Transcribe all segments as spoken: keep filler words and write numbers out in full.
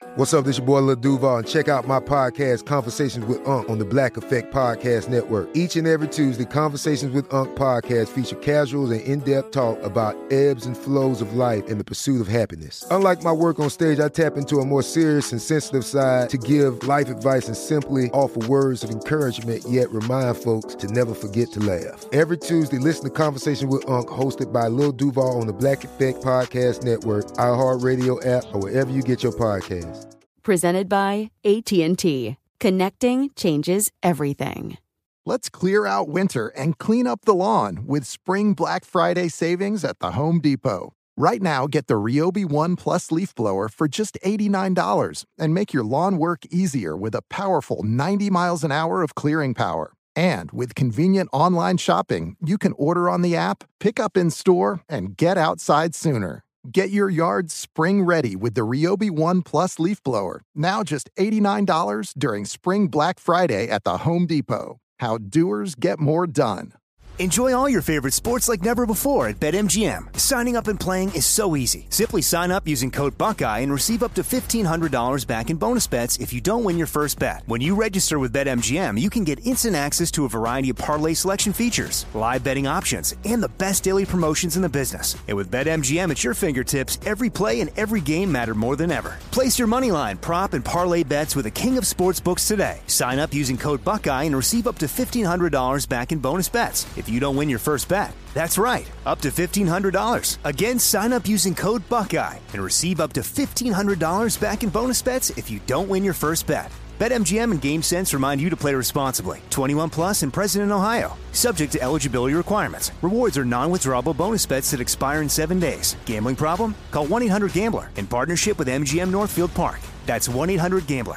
What's up, this your boy Lil Duval, and check out my podcast, Conversations with Unc, on the Black Effect Podcast Network. Each and every Tuesday, Conversations with Unc podcast feature casuals and in-depth talk about ebbs and flows of life and the pursuit of happiness. Unlike my work on stage, I tap into a more serious and sensitive side to give life advice and simply offer words of encouragement, yet remind folks to never forget to laugh. Every Tuesday, listen to Conversations with Unc, hosted by Lil Duval on the Black Effect Podcast Network, iHeartRadio app, or wherever you get your podcasts. Presented by A T and T. Connecting changes everything. Let's clear out winter and clean up the lawn with Spring Black Friday savings at the Home Depot. Right now, get the Ryobi One Plus leaf blower for just eighty-nine dollars and make your lawn work easier with a powerful ninety miles an hour of clearing power. And with convenient online shopping, you can order on the app, pick up in store, and get outside sooner. Get your yard spring ready with the Ryobi One Plus leaf blower. Now just eighty-nine dollars during Spring Black Friday at the Home Depot. How doers get more done. Enjoy all your favorite sports like never before at BetMGM. Signing up and playing is so easy. Simply sign up using code Buckeye and receive up to fifteen hundred dollars back in bonus bets if you don't win your first bet. When you register with BetMGM, you can get instant access to a variety of parlay selection features, live betting options, and the best daily promotions in the business. And with BetMGM at your fingertips, every play and every game matter more than ever. Place your moneyline, prop, and parlay bets with the king of sportsbooks today. Sign up using code Buckeye and receive up to fifteen hundred dollars back in bonus bets if you don't win your first bet. That's right, up to fifteen hundred dollars. Again, sign up using code Buckeye and receive up to fifteen hundred dollars back in bonus bets if you don't win your first bet. BetMGM and GameSense remind you to play responsibly. twenty-one plus and present in Ohio. Subject to eligibility requirements. Rewards are non-withdrawable bonus bets that expire in seven days. Gambling problem? Call one eight hundred gambler in partnership with M G M Northfield Park. That's one eight hundred gambler.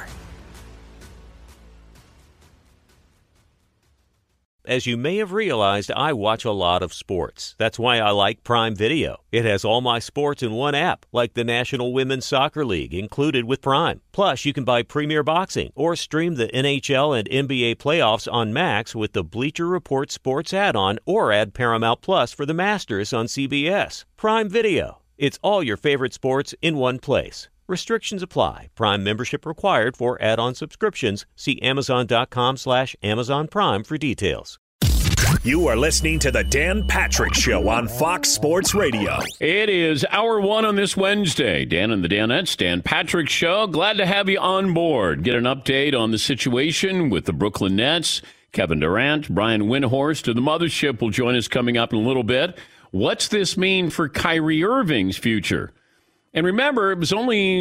As you may have realized, I watch a lot of sports. That's why I like Prime Video. It has all my sports in one app, like the National Women's Soccer League, included with Prime. Plus, you can buy Premier Boxing or stream the N H L and N B A playoffs on Max with the Bleacher Report Sports add-on, or add Paramount Plus for the Masters on C B S. Prime Video. It's all your favorite sports in one place. Restrictions apply. Prime membership required for add-on subscriptions. See Amazon.com slash Amazon Prime for details. You are listening to the Dan Patrick Show on Fox Sports Radio. It is hour one on this Wednesday. Dan and the Danettes, Dan Patrick Show. Glad to have you on board. Get an update on the situation with the Brooklyn Nets. Kevin Durant, Brian Windhorst of the Mothership will join us coming up in a little bit. What's this mean for Kyrie Irving's future? And remember, it was only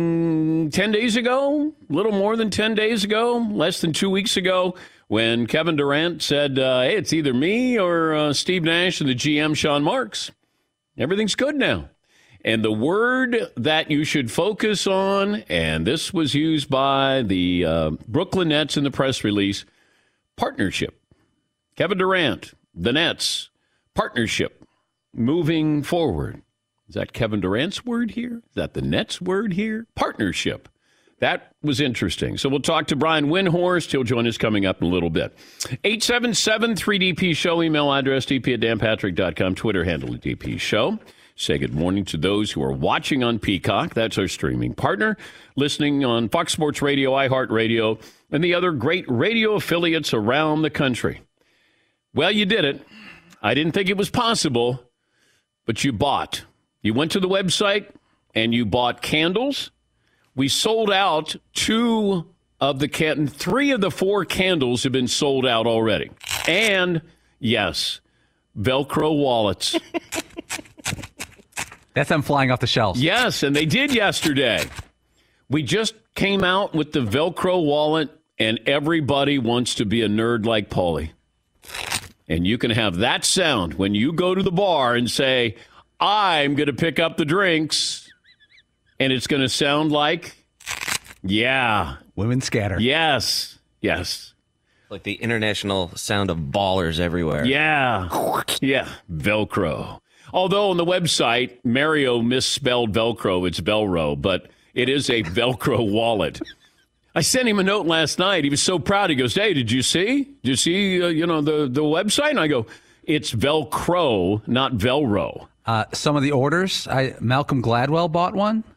ten days ago, a little more than ten days ago, less than two weeks ago, when Kevin Durant said, uh, hey, it's either me or uh, Steve Nash and the G M, Sean Marks. Everything's good now. And the word that you should focus on, and this was used by the uh, Brooklyn Nets in the press release, partnership. Kevin Durant, the Nets, partnership, moving forward. Is that Kevin Durant's word here? Is that the Nets' word here? Partnership. That was interesting. So we'll talk to Brian Windhorst. He'll join us coming up in a little bit. eight seven seven three D P show. Email address d p at dan patrick dot com. Twitter handle at D P show. Say good morning to those who are watching on Peacock. That's our streaming partner. Listening on Fox Sports Radio, iHeartRadio, and the other great radio affiliates around the country. Well, you did it. I didn't think it was possible, but you bought. You went to the website and you bought candles. We sold out two of the can, three of the four candles have been sold out already. And yes, Velcro wallets. That's them flying off the shelves. Yes, and they did yesterday. We just came out with the Velcro wallet, and everybody wants to be a nerd like Paulie. And you can have that sound when you go to the bar and say, I'm going to pick up the drinks. And it's going to sound like, yeah. Women scatter. Yes. Yes. Like the international sound of ballers everywhere. Yeah. Yeah. Velcro. Although on the website, Mario misspelled Velcro. It's Velro, but it is a Velcro wallet. I sent him a note last night. He was so proud. He goes, hey, did you see? Did you see, uh, you know, the, the website? And I go, it's Velcro, not Velro. Uh, some of the orders, I, Malcolm Gladwell bought one.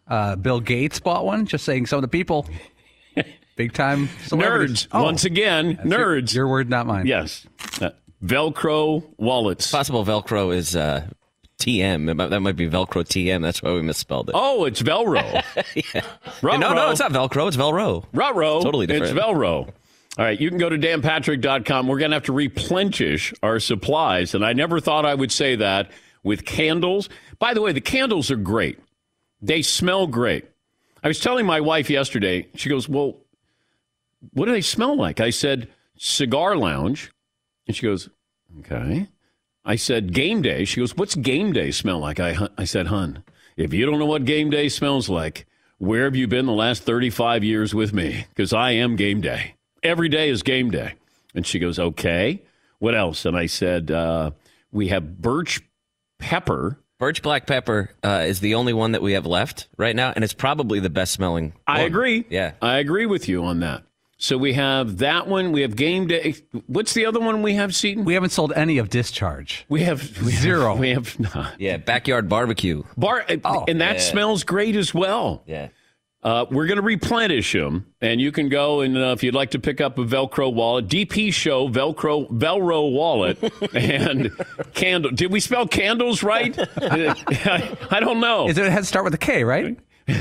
Uh, Bill Gates bought one, just saying some of the people, big time celebrities. Nerds. Oh, Once again, nerds. Your, your word, not mine. Yes. Uh, Velcro wallets. Possible Velcro is uh, T M. That might, that might be Velcro T M. That's why we misspelled it. Oh, it's Velro. yeah. Ruh-roh. No, no, it's not Velcro. It's Velro. Ruh-roh. Totally different. It's Velro. All right, you can go to dan patrick dot com. We're going to have to replenish our supplies, and I never thought I would say that with candles. By the way, the candles are great. They smell great. I was telling my wife yesterday, she goes, well, what do they smell like? I said, cigar lounge. And she goes, okay. I said, game day. She goes, what's game day smell like? I, I said, hun, if you don't know what game day smells like, where have you been the last thirty-five years with me? Because I am game day. Every day is game day. And she goes, okay. What else? And I said, uh, we have birch pepper. Birch black pepper uh, is the only one that we have left right now, and it's probably the best smelling I one. agree. Yeah. I agree with you on that. So we have that one. We have game day. What's the other one we have, Seton? We haven't sold any of Discharge. We have we Zero. Have, we have not. Yeah, backyard barbecue. Bar, Oh, and that yeah. smells great as well. Yeah. Uh, we're going to replenish them, and you can go and uh, if you'd like to pick up a Velcro wallet, D P Show Velcro Velro wallet and candle. Did we spell candles right? I, I don't know. Is it, it has to start with a K, right?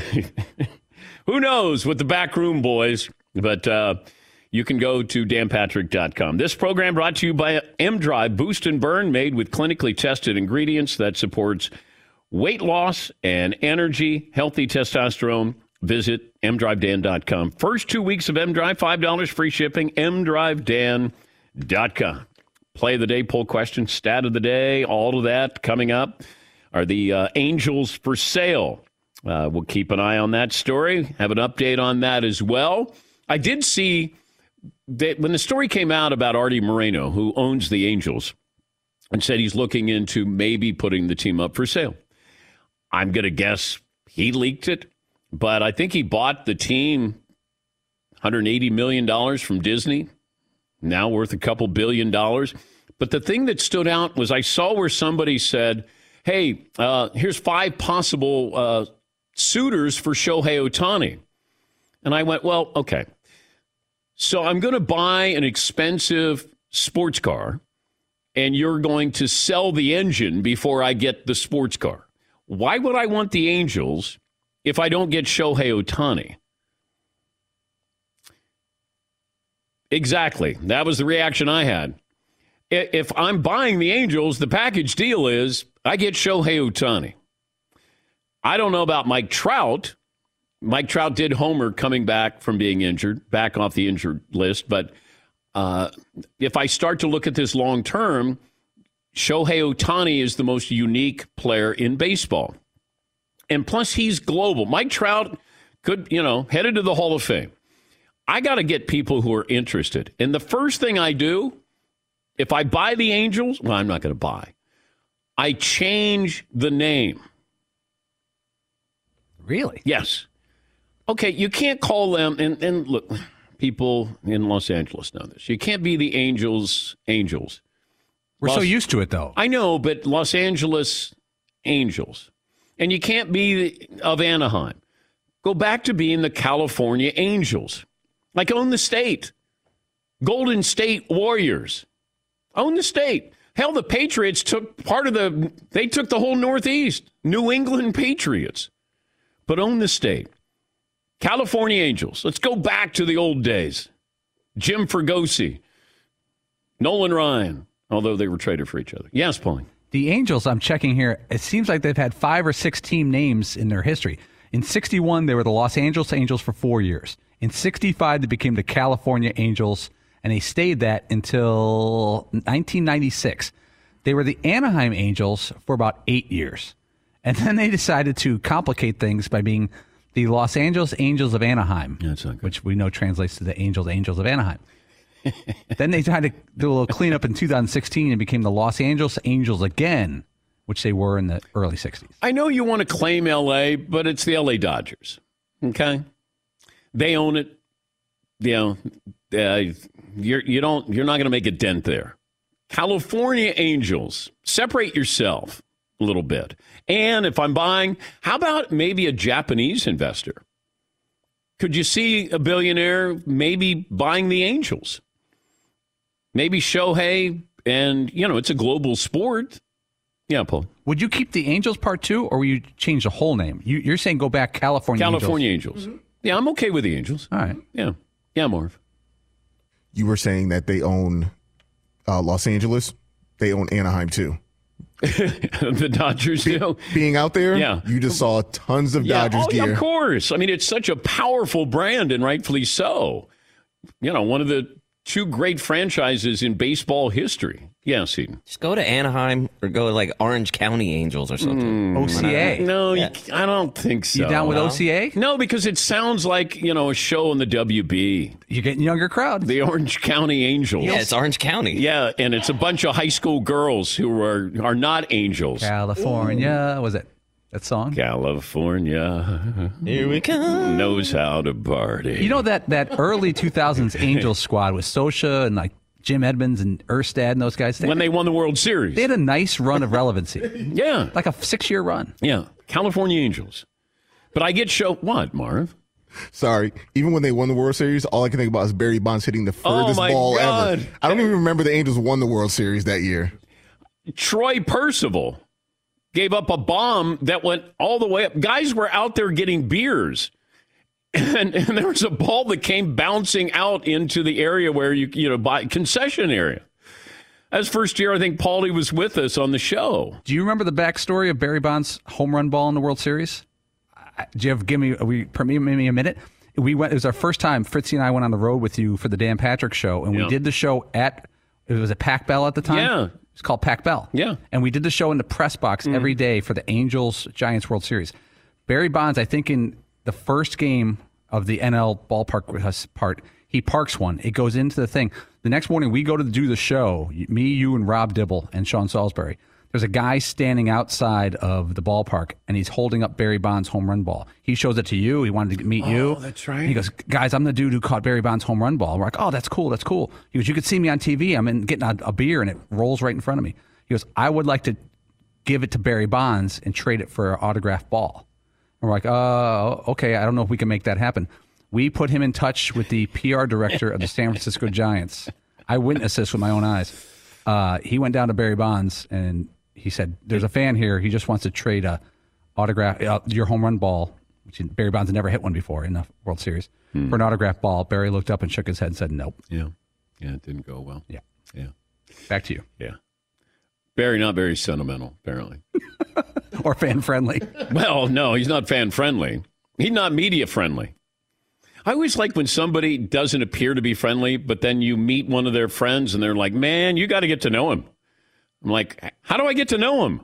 Who knows with the back room boys? But uh, you can go to dan patrick dot com. This program brought to you by M-Drive Boost and Burn, made with clinically tested ingredients that supports weight loss and energy, healthy testosterone. Visit m drive dan dot com. First two weeks of M-Drive, five dollars free shipping, m drive dan dot com. Play of the day, poll question, stat of the day, all of that coming up. Are the uh, Angels for sale? Uh, we'll keep an eye on that story, have an update on that as well. I did see that when the story came out about Artie Moreno, who owns the Angels, and said he's looking into maybe putting the team up for sale. I'm going to guess he leaked it. But I think he bought the team one hundred eighty million dollars from Disney, now worth a couple billion dollars. But the thing that stood out was I saw where somebody said, hey, uh, here's five possible uh, suitors for Shohei Ohtani. And I went, well, okay. So I'm going to buy an expensive sports car, and you're going to sell the engine before I get the sports car. Why would I want the Angels if I don't get Shohei Ohtani? Exactly. That was the reaction I had. If I'm buying the Angels, the package deal is I get Shohei Ohtani. I don't know about Mike Trout. Mike Trout did homer coming back from being injured, back off the injured list. But uh, if I start to look at this long term, Shohei Ohtani is the most unique player in baseball. And plus, he's global. Mike Trout could, you know, headed to the Hall of Fame. I got to get people who are interested. And the first thing I do, if I buy the Angels, well, I'm not going to buy. I change the name. Really? Yes. Okay, you can't call them, and, and look, people in Los Angeles know this. You can't be the Angels Angels. We're Los, so used to it, though. I know, but Los Angeles Angels. And you can't be of Anaheim. Go back to being the California Angels. Like, own the state. Golden State Warriors. Own the state. Hell, the Patriots took part of the, they took the whole Northeast. New England Patriots. But own the state. California Angels. Let's go back to the old days. Jim Fregosi. Nolan Ryan. Although they were traded for each other. Yes, Pauline. The Angels, I'm checking here, it seems like they've had five or six team names in their history. In sixty-one, they were the Los Angeles Angels for four years. In sixty-five, they became the California Angels, and they stayed that until nineteen ninety-six. They were the Anaheim Angels for about eight years. And then they decided to complicate things by being the Los Angeles Angels of Anaheim, That's not good. which we know translates to the Angels Angels of Anaheim. Then they tried to do a little cleanup in two thousand sixteen and became the Los Angeles Angels again, which they were in the early sixties. I know you want to claim L A, but it's the L A Dodgers. Okay? They own it. You know, uh, you're, you don't, you're not going to make a dent there. California Angels, separate yourself. a little bit. And if I'm buying, how about maybe a Japanese investor? Could you see a billionaire maybe buying the Angels? Maybe Shohei, and, you know, it's a global sport. Yeah, Paul. Would you keep the Angels part two, or will you change the whole name? You, you're saying go back California California Angels. Angels. Mm-hmm. Yeah, I'm okay with the Angels. All right. Yeah. Yeah, Marv. You were saying that they own uh, Los Angeles. They own Anaheim, too. The Dodgers do. Being out there, yeah. You just saw tons of yeah. Dodgers oh, gear. Yeah, of course. I mean, it's such a powerful brand, and rightfully so. You know, one of the two great franchises in baseball history. Yes, Eden. Just go to Anaheim or go to like Orange County Angels or something. Mm, O C A. No, yeah. you, I don't think so. You down with no? O C A? No, because it sounds like, you know, a show on the W B. You're getting younger crowds. The Orange County Angels. Yeah, it's Orange County. Yeah, and it's a bunch of high school girls who are are not angels. California. Was it that song? California. Here we come. Knows how to party. You know that that early two thousands Angels squad with Sosha and like Jim Edmonds and Erstad and those guys. They, when they won the World Series. They had a nice run of relevancy. Yeah. Like a six-year run. Yeah. California Angels. But I get show... What, Marv? Sorry. Even when they won the World Series, all I can think about is Barry Bonds hitting the furthest oh my ball God. ever. I don't even remember the Angels won the World Series that year. Troy Percival gave up a bomb that went all the way up. Guys were out there getting beers. And, and there was a ball that came bouncing out into the area where you, you know, buy concession area. As first year, I think Paulie was with us on the show. Do you remember the backstory of Barry Bonds' home run ball in the World Series? Do you have give me we permit me a minute? We went. It was our first time. Fritzy and I went on the road with you for the Dan Patrick Show, and yeah. we did the show at. It was a Pac Bell at the time. Yeah, it's called Pac Bell. Yeah, and we did the show in the press box mm. every day for the Angels Giants World Series. Barry Bonds, I think in the first game of the N L ballpark part, he parks one. It goes into the thing. The next morning, we go to do the show. Me, you, and Rob Dibble and Sean Salisbury. There's a guy standing outside of the ballpark, and he's holding up Barry Bonds' home run ball. He shows it to you. He wanted to meet oh, you. Oh, that's right. He goes, guys, I'm the dude who caught Barry Bonds' home run ball. We're like, oh, that's cool. That's cool. He goes, you could see me on T V. I'm in getting a, a beer, and it rolls right in front of me. He goes, I would like to give it to Barry Bonds and trade it for an autographed ball. And we're like, uh, okay, I don't know if we can make that happen. We put him in touch with the P R director of the San Francisco Giants. I witnessed this with my own eyes. Uh, he went down to Barry Bonds, and he said, there's a fan here. He just wants to trade a autograph, uh, your home run ball, which Barry Bonds had never hit one before in the World Series, hmm. for an autographed ball. Barry looked up and shook his head and said, nope. Yeah. Yeah, it didn't go well. Yeah. Yeah. Back to you. Yeah. Barry, not very sentimental, apparently. Or fan-friendly. Well, no, he's not fan-friendly. He's not media-friendly. I always like when somebody doesn't appear to be friendly, but then you meet one of their friends and they're like, man, you got to get to know him. I'm like, how do I get to know him?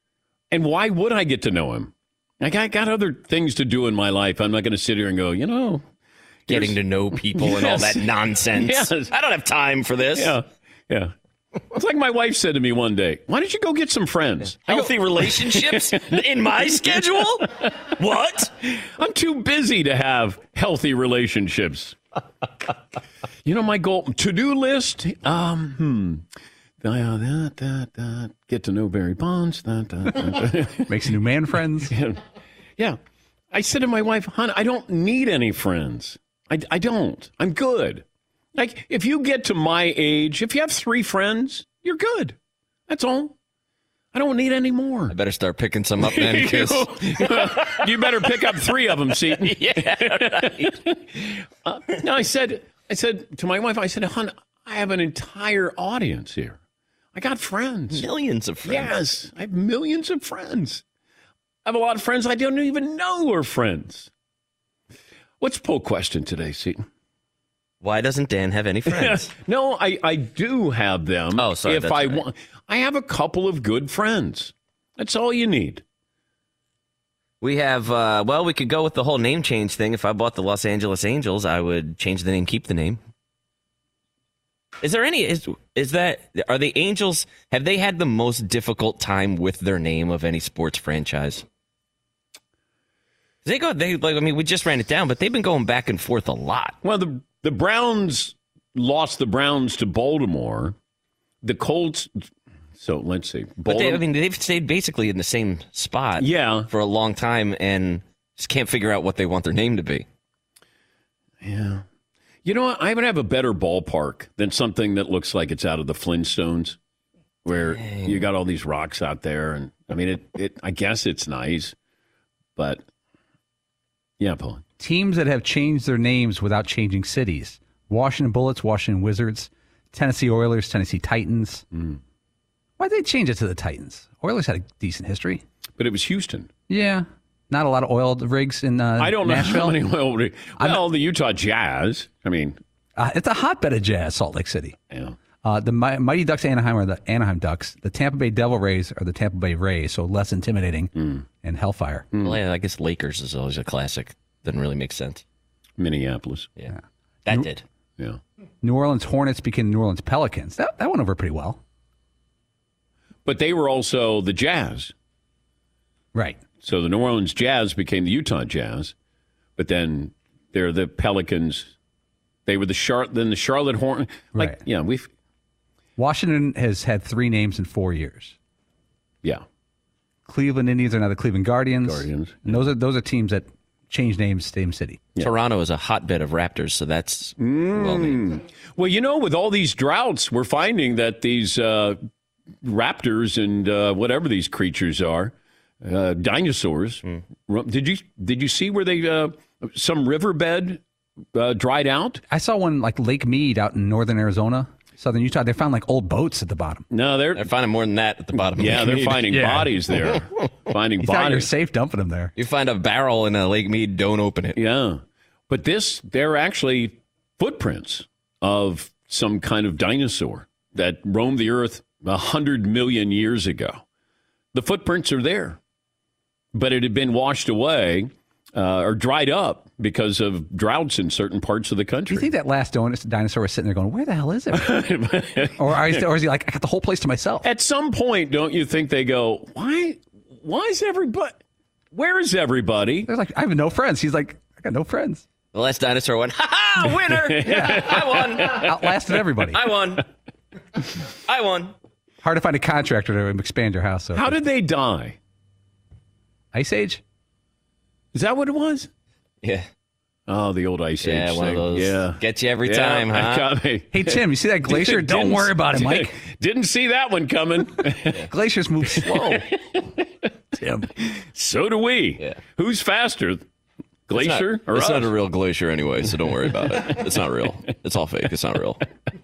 And why would I get to know him? Like, I got other things to do in my life. I'm not going to sit here and go, you know. Getting to know people yes. and all that nonsense. Yes. I don't have time for this. Yeah, yeah. It's like my wife said to me one day, why don't you go get some friends? Healthy relationships in my schedule? What? I'm too busy to have healthy relationships. You know, my goal, to-do list, um, hmm. Uh, that, that, that, get to know Barry Bonds. That, that, that. Makes new man friends. Yeah. yeah. I said to my wife, hon, I don't need any friends. I, I don't. I'm good. Like, if you get to my age, if you have three friends, you're good. That's all. I don't need any more. I better start picking some up then. you, you better pick up three of them, Seton. Yeah, right. uh, no, I said, I said to my wife, I said, hon, I have an entire audience here. I got friends. Millions of friends. Yes, I have millions of friends. I have a lot of friends I don't even know are friends. What's poll question today, Seton? Why doesn't Dan have any friends? no, I, I do have them. Oh, sorry. If that's I right. want, I have a couple of good friends. That's all you need. We have, uh, well, we could go with the whole name change thing. If I bought the Los Angeles Angels, I would change the name, keep the name. Is there any, is, is that, are the Angels, have they had the most difficult time with their name of any sports franchise? They go, they, like, I mean, we just ran it down, but they've been going back and forth a lot. Well, the, the Browns lost the Browns to Baltimore. The Colts So let's see. But they, I mean, they've stayed basically in the same spot yeah. for a long time and just can't figure out what they want their name to be. Yeah. You know what? I would have a better ballpark than something that looks like it's out of the Flintstones, where Dang. you got all these rocks out there. And I mean, it, it. I guess it's nice, but yeah, Paul. Teams that have changed their names without changing cities. Washington Bullets, Washington Wizards, Tennessee Oilers, Tennessee Titans. Mm. Why'd they change it to the Titans? Oilers had a decent history. But it was Houston. Yeah. Not a lot of oil rigs in uh, I don't Nashville. know how many oil rigs. Well, the Utah Jazz. I mean. Uh, it's a hotbed of jazz, Salt Lake City. Yeah. Uh, the Mi- Mighty Ducks Anaheim are the Anaheim Ducks. The Tampa Bay Devil Rays are the Tampa Bay Rays, so less intimidating. Mm. And Hellfire. Mm. Well, yeah, I guess Lakers is always a classic. Doesn't really make sense. Minneapolis. Yeah. yeah. That New- did. Yeah. New Orleans Hornets became New Orleans Pelicans. That, that went over pretty well. But they were also the Jazz. Right. So the New Orleans Jazz became the Utah Jazz, but then they're the Pelicans. They were the Char- then the Charlotte Hornets. Like, right. yeah, we've Washington has had three names in four years. Yeah. Cleveland Indians are now the Cleveland Guardians. Guardians. And those are those are teams that change names, same city. Yeah. Toronto is a hotbed of Raptors, so that's mm. well named. Well, you know, with all these droughts, we're finding that these uh, raptors and uh, whatever these creatures are, uh, dinosaurs. Mm. Did you did you see where they uh, some riverbed uh, dried out? I saw one like Lake Mead out in northern Arizona, southern Utah. They found like old boats at the bottom. No, they're they're finding more than that at the bottom. Yeah, of they're Mead. finding yeah. bodies there. Finding you bodies. thought you're safe dumping them there. You find a barrel in a Lake Mead, don't open it. Yeah, but this they're actually footprints of some kind of dinosaur that roamed the earth a hundred million years ago. The footprints are there, but it had been washed away uh, or dried up because of droughts in certain parts of the country. Do you think that last dinosaur was sitting there going, where the hell is it? or, is, or is he like, I got the whole place to myself? At some point, don't you think they go, why, why is everybody, where is everybody? They're like, I have no friends. He's like, I got no friends. The last dinosaur went, ha ha, winner! Yeah. I won. Outlasted everybody. I won. I won. Hard to find a contractor to expand your house. So How did they die? Ice Age? Is that what it was? Yeah. Oh, the old Ice Age yeah, thing. one of those. Yeah. Gets you every yeah, time, huh? Got me. Hey, Tim, you see that glacier? Don't worry about it, Mike. Didn't see that one coming. Yeah. Glaciers move slow. Tim. So do we. Yeah. Who's faster? Glacier it's not, or It's us? not a real glacier anyway, so don't worry about it. It's not real. It's all fake. It's not real.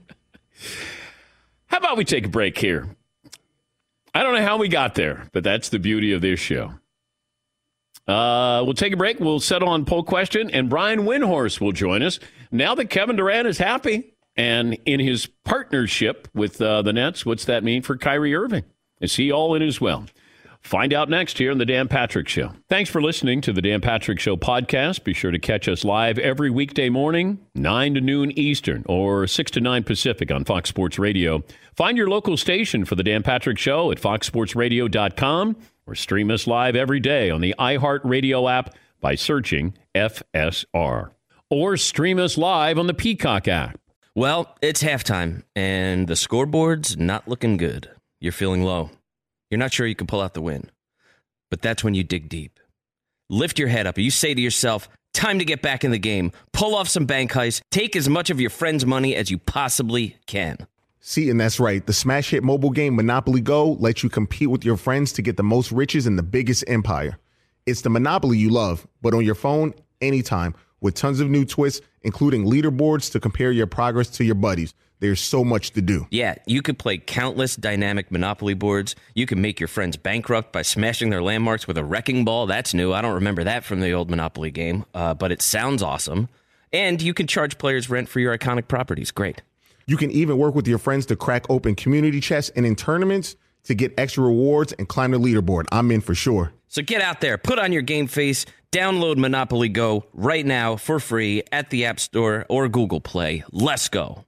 How about we take a break here? I don't know how we got there, but that's the beauty of this show. Uh, we'll take a break. We'll settle on poll question, and Brian Windhorst will join us. Now that Kevin Durant is happy and in his partnership with uh, the Nets, what's that mean for Kyrie Irving? Is he all in as well? Find out next here on The Dan Patrick Show. Thanks for listening to The Dan Patrick Show podcast. Be sure to catch us live every weekday morning, nine to noon Eastern or six to nine Pacific on Fox Sports Radio. Find your local station for The Dan Patrick Show at fox sports radio dot com or stream us live every day on the iHeartRadio app by searching F S R. Or stream us live on the Peacock app. Well, it's halftime, and the scoreboard's not looking good. You're feeling low. You're not sure you can pull out the win. But that's when you dig deep. Lift your head up and you say to yourself, time to get back in the game. Pull off some bank heists. Take as much of your friend's money as you possibly can. See, and that's right. The smash hit mobile game Monopoly Go lets you compete with your friends to get the most riches in the biggest empire. It's the Monopoly you love, but on your phone, anytime, with tons of new twists, including leaderboards to compare your progress to your buddies. There's so much to do. Yeah, you could play countless dynamic Monopoly boards. You can make your friends bankrupt by smashing their landmarks with a wrecking ball. That's new. I don't remember that from the old Monopoly game, uh, but it sounds awesome. And you can charge players rent for your iconic properties. Great. You can even work with your friends to crack open community chests and in tournaments to get extra rewards and climb the leaderboard. I'm in for sure. So get out there, put on your game face, download Monopoly Go right now for free at the App Store or Google Play. Let's go.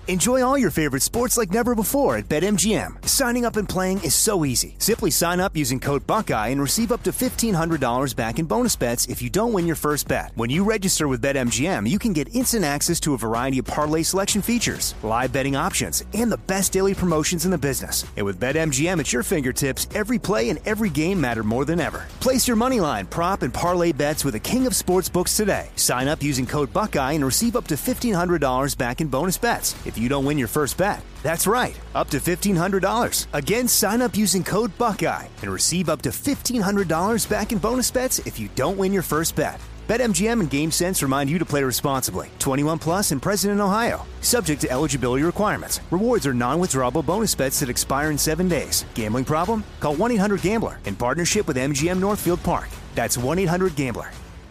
Enjoy all your favorite sports like never before at BetMGM. Signing up and playing is so easy. Simply sign up using code Buckeye and receive up to fifteen hundred dollars back in bonus bets if you don't win your first bet. When you register with BetMGM, you can get instant access to a variety of parlay selection features, live betting options, and the best daily promotions in the business. And with BetMGM at your fingertips, every play and every game matter more than ever. Place your moneyline, prop, and parlay bets with the king of sportsbooks today. Sign up using code Buckeye and receive up to fifteen hundred dollars back in bonus bets if you don't win your first bet. That's right, up to fifteen hundred dollars. Again, sign up using code Buckeye and receive up to fifteen hundred dollars back in bonus bets if you don't win your first bet. BetMGM and GameSense remind you to play responsibly. twenty-one plus and present in Ohio. Subject to eligibility requirements. Rewards are non-withdrawable bonus bets that expire in seven days. Gambling problem? Call one eight hundred gambler in partnership with M G M Northfield Park. That's one eight hundred gambler.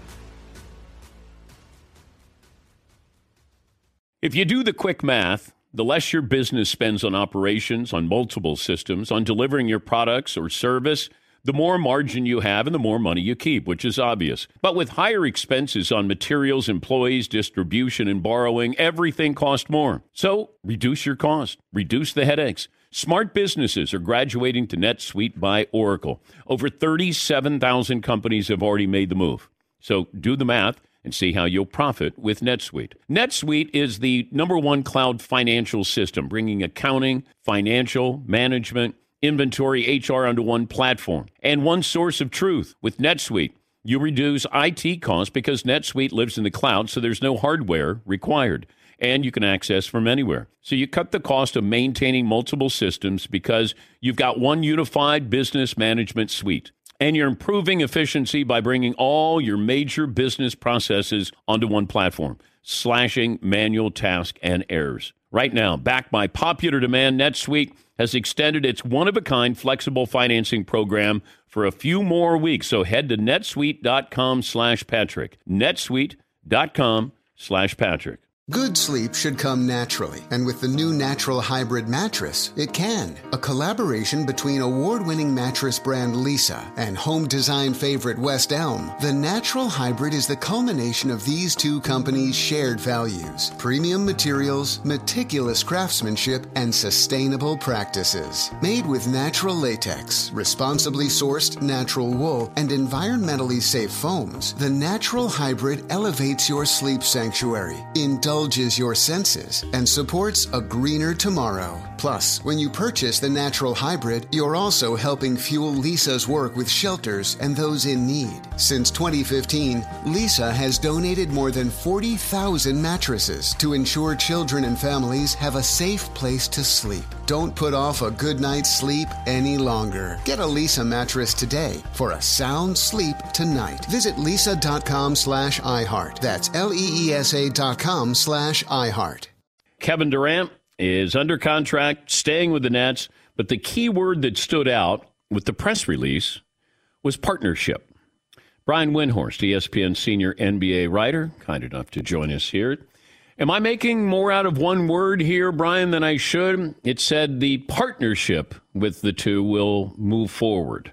If you do the quick math, the less your business spends on operations, on multiple systems, on delivering your products or service, the more margin you have and the more money you keep, which is obvious. But with higher expenses on materials, employees, distribution, and borrowing, everything costs more. So reduce your cost, reduce the headaches. Smart businesses are graduating to NetSuite by Oracle. Over thirty-seven thousand companies have already made the move. So do the math and see how you'll profit with NetSuite. NetSuite is the number one cloud financial system, bringing accounting, financial, management, inventory, H R onto one platform and one source of truth. With NetSuite, you reduce I T costs because NetSuite lives in the cloud, so there's no hardware required, and you can access from anywhere. So you cut the cost of maintaining multiple systems because you've got one unified business management suite. And you're improving efficiency by bringing all your major business processes onto one platform, slashing manual tasks and errors. Right now, backed by popular demand, NetSuite has extended its one-of-a-kind flexible financing program for a few more weeks. So head to netsuite.com slash Patrick. netsuite.com slash Patrick. Good sleep should come naturally, and with the new Natural Hybrid mattress, it can. A collaboration between award-winning mattress brand Leesa and home design favorite West Elm, the Natural Hybrid is the culmination of these two companies' shared values: premium materials, meticulous craftsmanship, and sustainable practices. Made with natural latex, responsibly sourced natural wool, and environmentally safe foams, the Natural Hybrid elevates your sleep sanctuary, indulges your senses, and supports a greener tomorrow. Plus, when you purchase the Natural Hybrid, you're also helping fuel Leesa's work with shelters and those in need. Since twenty fifteen, Leesa has donated more than forty thousand mattresses to ensure children and families have a safe place to sleep. Don't put off a good night's sleep any longer. Get a Leesa mattress today for a sound sleep tonight. Visit leesa.com slash iHeart. That's L-E-E-S-A dot com slash iHeart. Kevin Durant is under contract, staying with the Nets, but the key word that stood out with the press release was partnership. Brian Windhorst, E S P N senior N B A writer, kind enough to join us here. Am I making more out of one word here, Brian, than I should? It said the partnership with the two will move forward.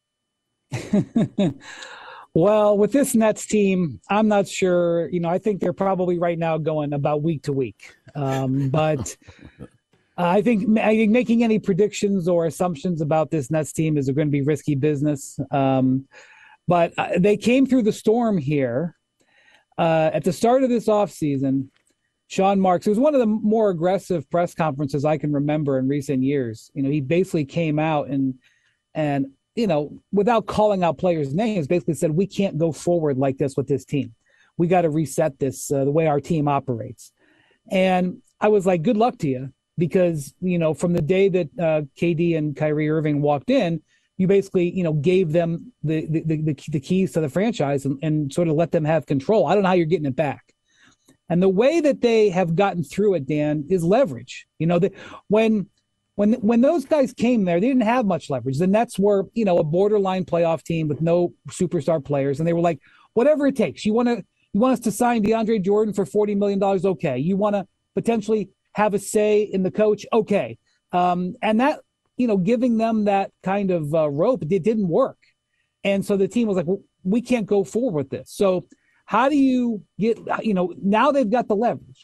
Well, with this Nets team, I'm not sure. You know, I think they're probably right now going about week to week. Um, but I think I think making any predictions or assumptions about this Nets team is going to be risky business. Um, but they came through the storm here. Uh, at the start of this offseason, Sean Marks, it was one of the more aggressive press conferences I can remember in recent years. You know, he basically came out and and you know, without calling out players' names, basically said, we can't go forward like this with this team. We got to reset this, uh, the way our team operates. And I was like, good luck to you, because, you know, from the day that uh, K D and Kyrie Irving walked in, you basically, you know, gave them the the, the, the keys to the franchise and, and sort of let them have control. I don't know how you're getting it back. And the way that they have gotten through it, Dan, is leverage. You know, that when When when those guys came there, they didn't have much leverage. The Nets were, you know, a borderline playoff team with no superstar players, and they were like, whatever it takes. You want to you want us to sign DeAndre Jordan for forty million dollars? Okay. You want to potentially have a say in the coach? Okay. Um, and that, you know, giving them that kind of uh, rope, it didn't work. And so the team was like, well, we can't go forward with this. So how do you get, you know, now they've got the leverage.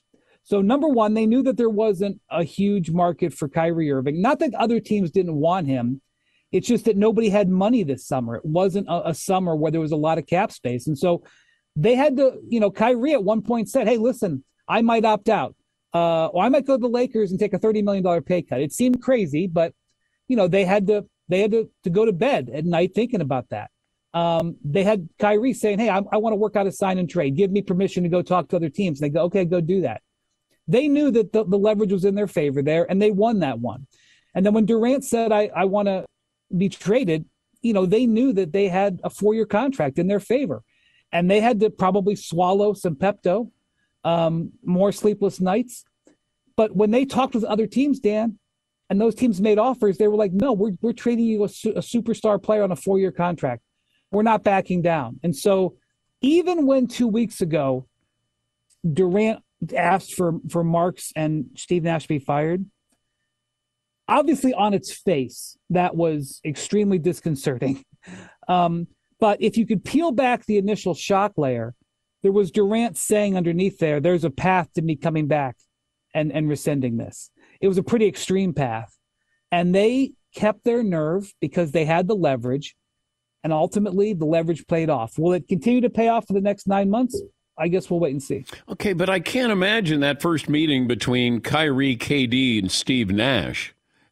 So number one, they knew that there wasn't a huge market for Kyrie Irving. Not that other teams didn't want him. It's just that nobody had money this summer. It wasn't a, a summer where there was a lot of cap space. And so they had to, you know, Kyrie at one point said, hey, listen, I might opt out. Uh, or I might go to the Lakers and take a thirty million dollars pay cut. It seemed crazy, but, you know, they had to they had to, to go to bed at night thinking about that. Um, they had Kyrie saying, hey, I, I want to work out a sign and trade. Give me permission to go talk to other teams. And they go, okay, go do that. They knew that the, the leverage was in their favor there, and they won that one. And then when Durant said, I, I want to be traded, you know, they knew that they had a four-year contract in their favor. And they had to probably swallow some Pepto, um, more sleepless nights. But when they talked with other teams, Dan, and those teams made offers, they were like, no, we're, we're trading you a, su- a superstar player on a four-year contract. We're not backing down. And so even when two weeks ago, Durant asked for, for Marks and Steve Nash to be fired, obviously on its face, that was extremely disconcerting. Um, but if you could peel back the initial shock layer, there was Durant saying underneath there, there's a path to me coming back and, and rescinding this. It was a pretty extreme path. And they kept their nerve because they had the leverage. And ultimately, the leverage played off. Will it continue to pay off for the next nine months? I guess we'll wait and see. Okay, but I can't imagine that first meeting between Kyrie, K D, and Steve Nash.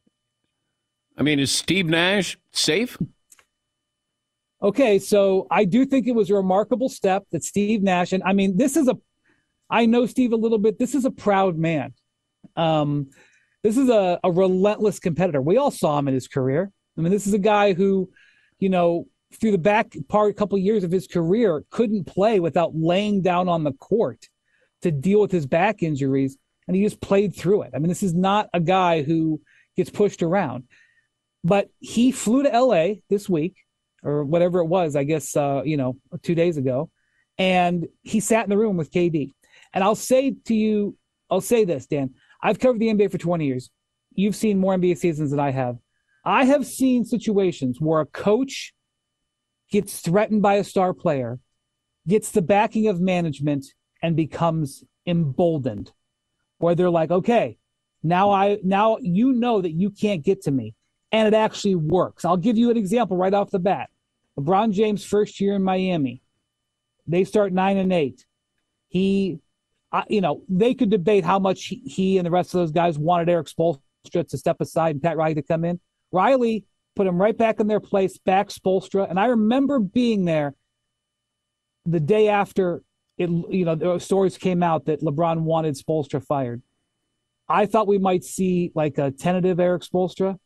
I mean, is Steve Nash safe? Okay, so I do think it was a remarkable step that Steve Nash, and I mean, this is a, I know Steve a little bit, this is a proud man. Um, this is a, a relentless competitor. We all saw him in his career. I mean, this is a guy who, you know, through the back part, a couple of years of his career, couldn't play without laying down on the court to deal with his back injuries, and he just played through it. I mean, this is not a guy who gets pushed around. But he flew to L A this week, or whatever it was, I guess, uh, you know, two days ago, and he sat in the room with K D. And I'll say to you, I'll say this, Dan, I've covered the N B A for twenty years. You've seen more N B A seasons than I have. I have seen situations where a coach gets threatened by a star player, gets the backing of management, and becomes emboldened, where they're like, okay, now I now you know that you can't get to me. And it actually works. I'll give you an example right off the bat. LeBron James' first year in Miami, they start nine and eight. He, uh, you know, they could debate how much he, he and the rest of those guys wanted Eric Spoelstra to step aside and Pat Riley to come in. Riley put him right back in their place, back Spoelstra. And I remember being there the day after it, you know, the stories came out that LeBron wanted Spoelstra fired. I thought we might see like a tentative Eric Spoelstra.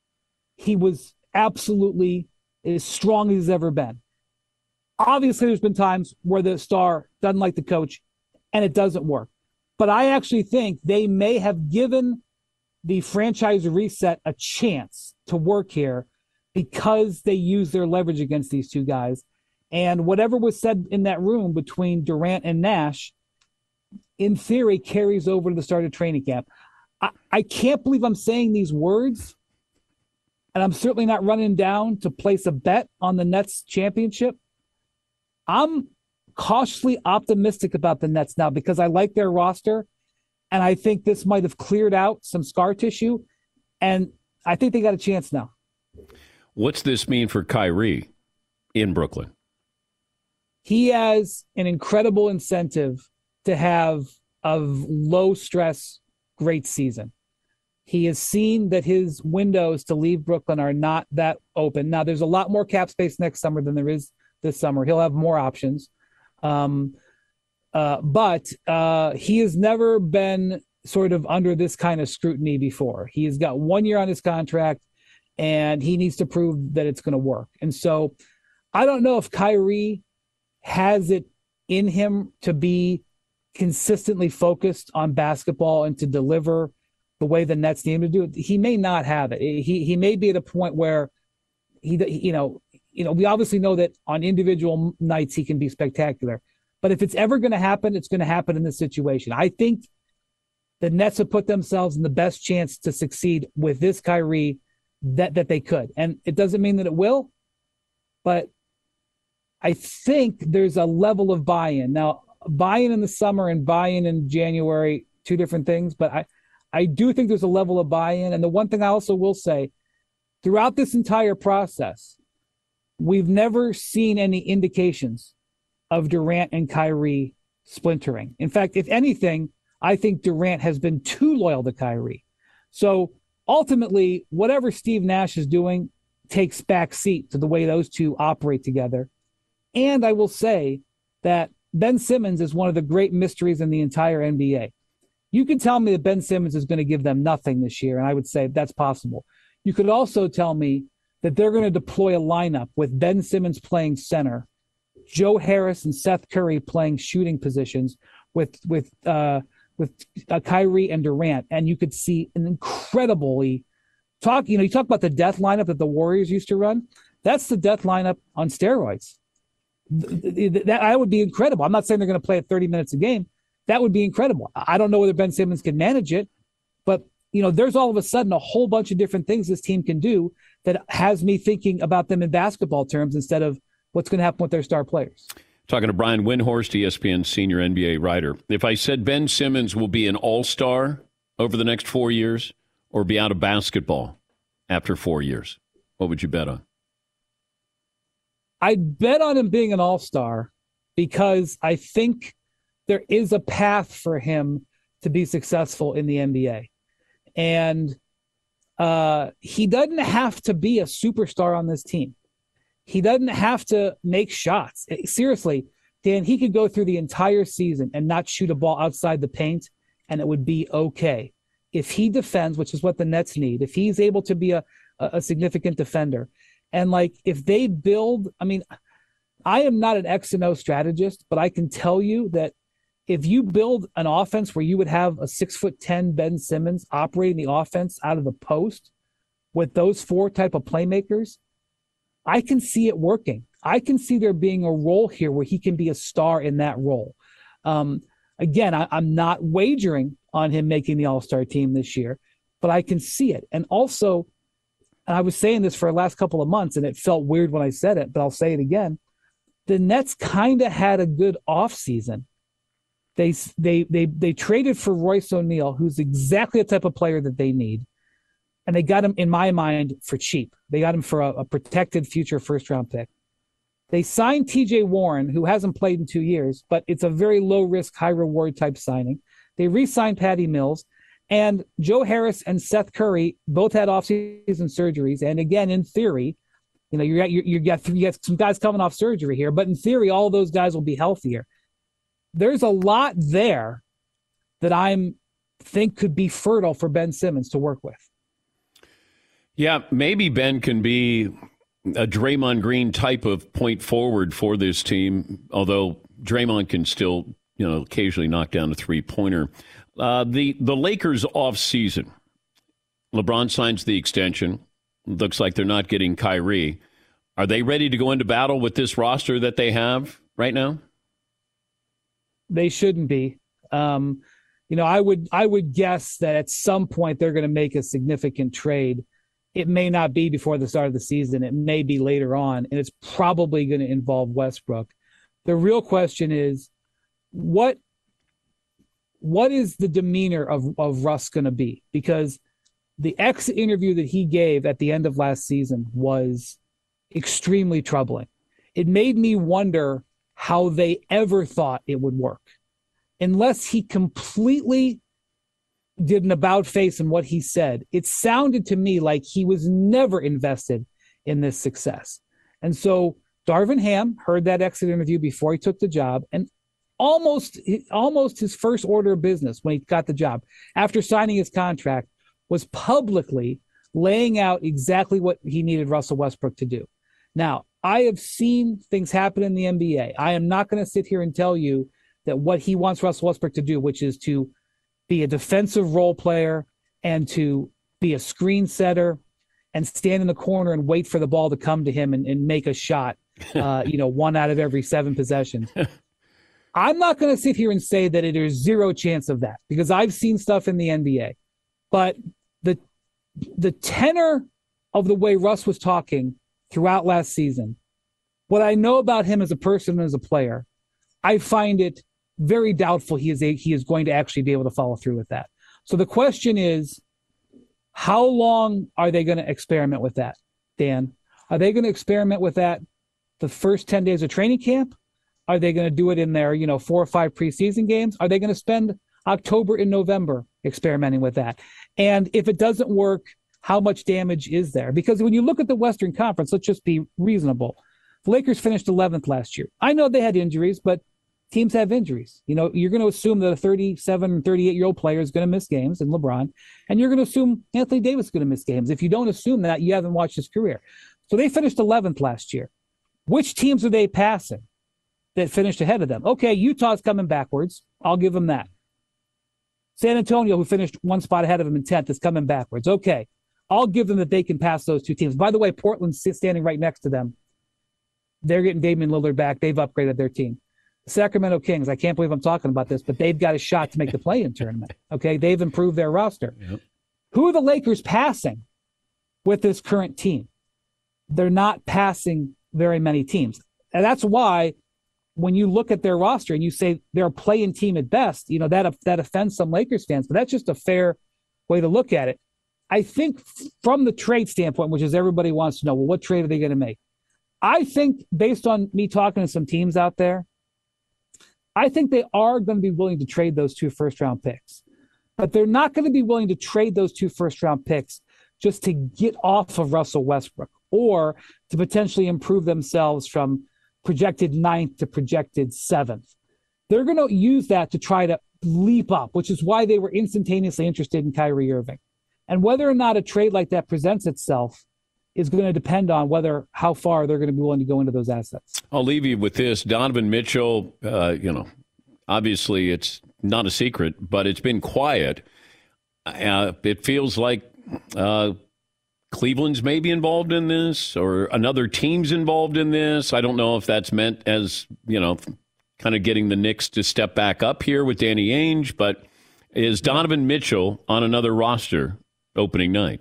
He was absolutely as strong as he's ever been. Obviously, there's been times where the star doesn't like the coach and it doesn't work. But I actually think they may have given the franchise reset a chance to work here because they used their leverage against these two guys. And whatever was said in that room between Durant and Nash, in theory, carries over to the start of training camp. I, I can't believe I'm saying these words, and I'm certainly not running down to place a bet on the Nets championship. I'm cautiously optimistic about the Nets now because I like their roster, and I think this might have cleared out some scar tissue, and I think they got a chance now. What's this mean for Kyrie in Brooklyn? He has an incredible incentive to have a low-stress, great season. He has seen that his windows to leave Brooklyn are not that open. Now, there's a lot more cap space next summer than there is this summer. He'll have more options. Um, uh, but uh, he has never been sort of under this kind of scrutiny before. He has got one year on his contract, and he needs to prove that it's going to work. And so I don't know if Kyrie has it in him to be consistently focused on basketball and to deliver the way the Nets need him to do it. He may not have it. He he may be at a point where he, you know, you know, we obviously know that on individual nights he can be spectacular. But if it's ever going to happen, it's going to happen in this situation. I think the Nets have put themselves in the best chance to succeed with this Kyrie that that they could. And it doesn't mean that it will, but I think there's a level of buy-in. Now, buy-in in the summer and buy-in in January two different things. But I, I do think there's a level of buy-in. And the one thing I also will say, throughout this entire process, we've never seen any indications of Durant and Kyrie splintering. In fact, if anything, I think Durant has been too loyal to Kyrie. So ultimately, whatever Steve Nash is doing takes back seat to the way those two operate together. And I will say that Ben Simmons is one of the great mysteries in the entire N B A. You can tell me that Ben Simmons is going to give them nothing this year, and I would say that's possible. You could also tell me that they're going to deploy a lineup with Ben Simmons playing center, Joe Harris and Seth Curry playing shooting positions with with uh, with uh, Kyrie and Durant, and you could see an incredibly talk. You know, you talk about the death lineup that the Warriors used to run. That's the death lineup on steroids. That, that would be incredible. I'm not saying they're going to play it thirty minutes a game. That would be incredible. I don't know whether Ben Simmons can manage it, but you know, there's all of a sudden a whole bunch of different things this team can do that has me thinking about them in basketball terms instead of what's going to happen with their star players. Talking to Brian Windhorst, E S P N senior N B A writer. If I said Ben Simmons will be an all-star over the next four years or be out of basketball after four years, what would you bet on? I'd bet on him being an all-star because I think there is a path for him to be successful in the N B A. And uh, he doesn't have to be a superstar on this team. He doesn't have to make shots. Seriously, Dan, he could go through the entire season and not shoot a ball outside the paint, and it would be okay. If he defends, which is what the Nets need, if he's able to be a, a significant defender, and like if they build, I mean, I am not an X and O strategist, but I can tell you that if you build an offense where you would have a six foot ten Ben Simmons operating the offense out of the post with those four type of playmakers, I can see it working. I can see there being a role here where he can be a star in that role. Um, again, I, I'm not wagering on him making the All-Star team this year, but I can see it. And also, and I was saying this for the last couple of months, and it felt weird when I said it, but I'll say it again. The Nets kind of had a good offseason. They, they, they, they traded for Royce O'Neal, who's exactly the type of player that they need. And they got him, in my mind, for cheap. They got him for a, a protected future first-round pick. They signed T J Warren, who hasn't played in two years, but it's a very low-risk, high-reward type signing. They re-signed Patty Mills. And Joe Harris and Seth Curry both had off-season surgeries. And again, in theory, you know, you got, you, you, got, you got some guys coming off surgery here, but in theory, all those guys will be healthier. There's a lot there that I think could be fertile for Ben Simmons to work with. Yeah, maybe Ben can be a Draymond Green type of point forward for this team, although Draymond can still, you know, occasionally knock down a three-pointer. Uh, the, the Lakers off-season, LeBron signs the extension. Looks like they're not getting Kyrie. Are they ready to go into battle with this roster that they have right now? They shouldn't be. Um, you know, I would I would guess that at some point they're going to make a significant trade. It may not be before the start of the season. It may be later on, and it's probably going to involve Westbrook. The real question is, what what is the demeanor of, of Russ going to be? Because the exit interview that he gave at the end of last season was extremely troubling. It made me wonder how they ever thought it would work. Unless he completely did an about face in what he said, it sounded to me like he was never invested in this success. And so Darvin Ham heard that exit interview before he took the job, and almost, almost his first order of business when he got the job, after signing his contract, was publicly laying out exactly what he needed Russell Westbrook to do. Now, I have seen things happen in the N B A. I am not going to sit here and tell you that what he wants Russell Westbrook to do, which is to be a defensive role player and to be a screen setter and stand in the corner and wait for the ball to come to him and, and make a shot, uh, you know, one out of every seven possessions. I'm not going to sit here and say that it is zero chance of that, because I've seen stuff in the N B A. But the the tenor of the way Russ was talking throughout last season, what I know about him as a person and as a player, I find it very doubtful he is a, he is going to actually be able to follow through with that. So the question is, how long are they going to experiment with that, Dan? Are they going to experiment with that the first ten days of training camp? Are they going to do it in their, you know, four or five preseason games? Are they going to spend October and November experimenting with that? And if it doesn't work, how much damage is there? Because when you look at the Western Conference, let's just be reasonable. The Lakers finished eleventh last year. I know they had injuries, but teams have injuries. You know, you're going to assume that a thirty-seven, thirty-eight-year-old player is going to miss games in LeBron, and you're going to assume Anthony Davis is going to miss games. If you don't assume that, you haven't watched his career. So they finished eleventh last year. Which teams are they passing that finished ahead of them? Okay, Utah's coming backwards. I'll give them that. San Antonio, who finished one spot ahead of them in tenth, is coming backwards. Okay, I'll give them that they can pass those two teams. By the way, Portland's standing right next to them. They're getting Damian Lillard back. They've upgraded their team. The Sacramento Kings, I can't believe I'm talking about this, but they've got a shot to make the play-in tournament. Okay, they've improved their roster. Yep. Who are the Lakers passing with this current team? They're not passing very many teams. And that's why when you look at their roster and you say they're a play-in team at best, you know, that, that offends some Lakers fans, but that's just a fair way to look at it. I think from the trade standpoint, which is everybody wants to know, well, what trade are they going to make? I think based on me talking to some teams out there, I think they are going to be willing to trade those two first-round picks. But they're not going to be willing to trade those two first-round picks just to get off of Russell Westbrook or to potentially improve themselves from projected ninth to projected seventh. They're going to use that to try to leap up, which is why they were instantaneously interested in Kyrie Irving. And whether or not a trade like that presents itself is going to depend on whether how far they're going to be willing to go into those assets. I'll leave you with this. Donovan Mitchell, uh, you know, obviously it's not a secret, but it's been quiet. Uh, it feels like uh, Cleveland's maybe involved in this or another team's involved in this. I don't know if that's meant as, you know, kind of getting the Knicks to step back up here with Danny Ainge, but is Donovan Mitchell on another roster opening night?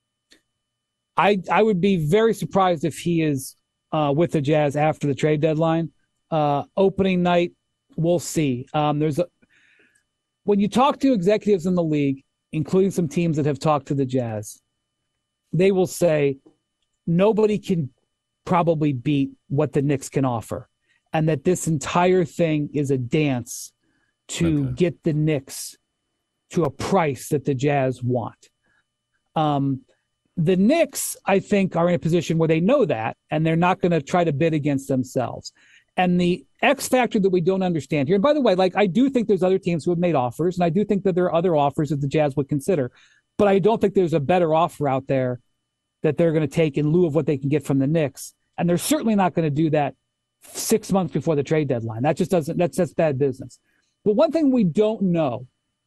I, I would be very surprised if he is uh, with the Jazz after the trade deadline. Uh, opening night, we'll see. Um, there's a, when you talk to executives in the league, including some teams that have talked to the Jazz, they will say nobody can probably beat what the Knicks can offer, and that this entire thing is a dance to okay. get the Knicks to a price that the Jazz want. Um, The Knicks, I think, are in a position where they know that, and they're not going to try to bid against themselves. And the X factor that we don't understand here, and by the way, like I do think there's other teams who have made offers, and I do think that there are other offers that the Jazz would consider, but I don't think there's a better offer out there that they're going to take in lieu of what they can get from the Knicks. And they're certainly not going to do that six months before the trade deadline. That just doesn't, that's, that's bad business. But one thing we don't know,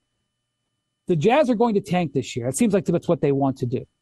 the Jazz are going to tank this year. It seems like that's what they want to do.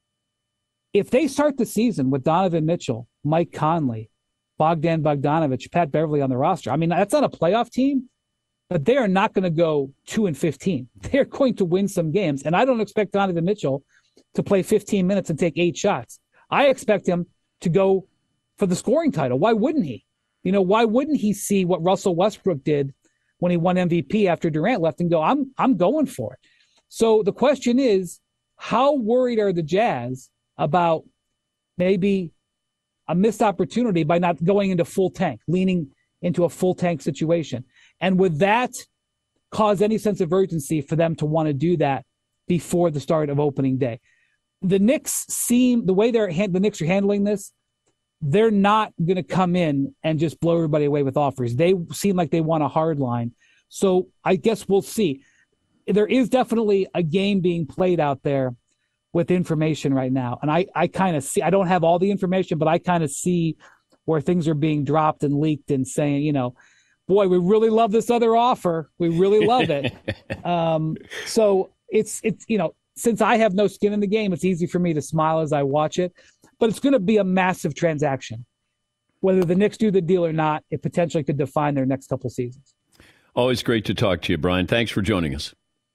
If they start the season with Donovan Mitchell, Mike Conley, Bogdan Bogdanovic, Pat Beverly on the roster, I mean, that's not a playoff team, but they are not going to go two and fifteen. They're going to win some games. And I don't expect Donovan Mitchell to play fifteen minutes and take eight shots. I expect him to go for the scoring title. Why wouldn't he? You know, why wouldn't he see what Russell Westbrook did when he won M V P after Durant left and go, I'm, I'm going for it. So the question is, how worried are the Jazz about maybe a missed opportunity by not going into full tank, leaning into a full tank situation? And would that cause any sense of urgency for them to want to do that before the start of opening day? The Knicks seem, the way they're the Knicks are handling this, they're not going to come in and just blow everybody away with offers. They seem like they want a hard line. So I guess we'll see. There is definitely a game being played out there with information right now. And I, I kind of see, I don't have all the information, but I kind of see where things are being dropped and leaked and saying, you know, boy, we really love this other offer. We really love it. um, so it's, it's, you know, since I have no skin in the game, it's easy for me to smile as I watch it, but it's going to be a massive transaction. Whether the Knicks do the deal or not, it potentially could define their next couple seasons. Always great to talk to you, Brian. Thanks for joining us.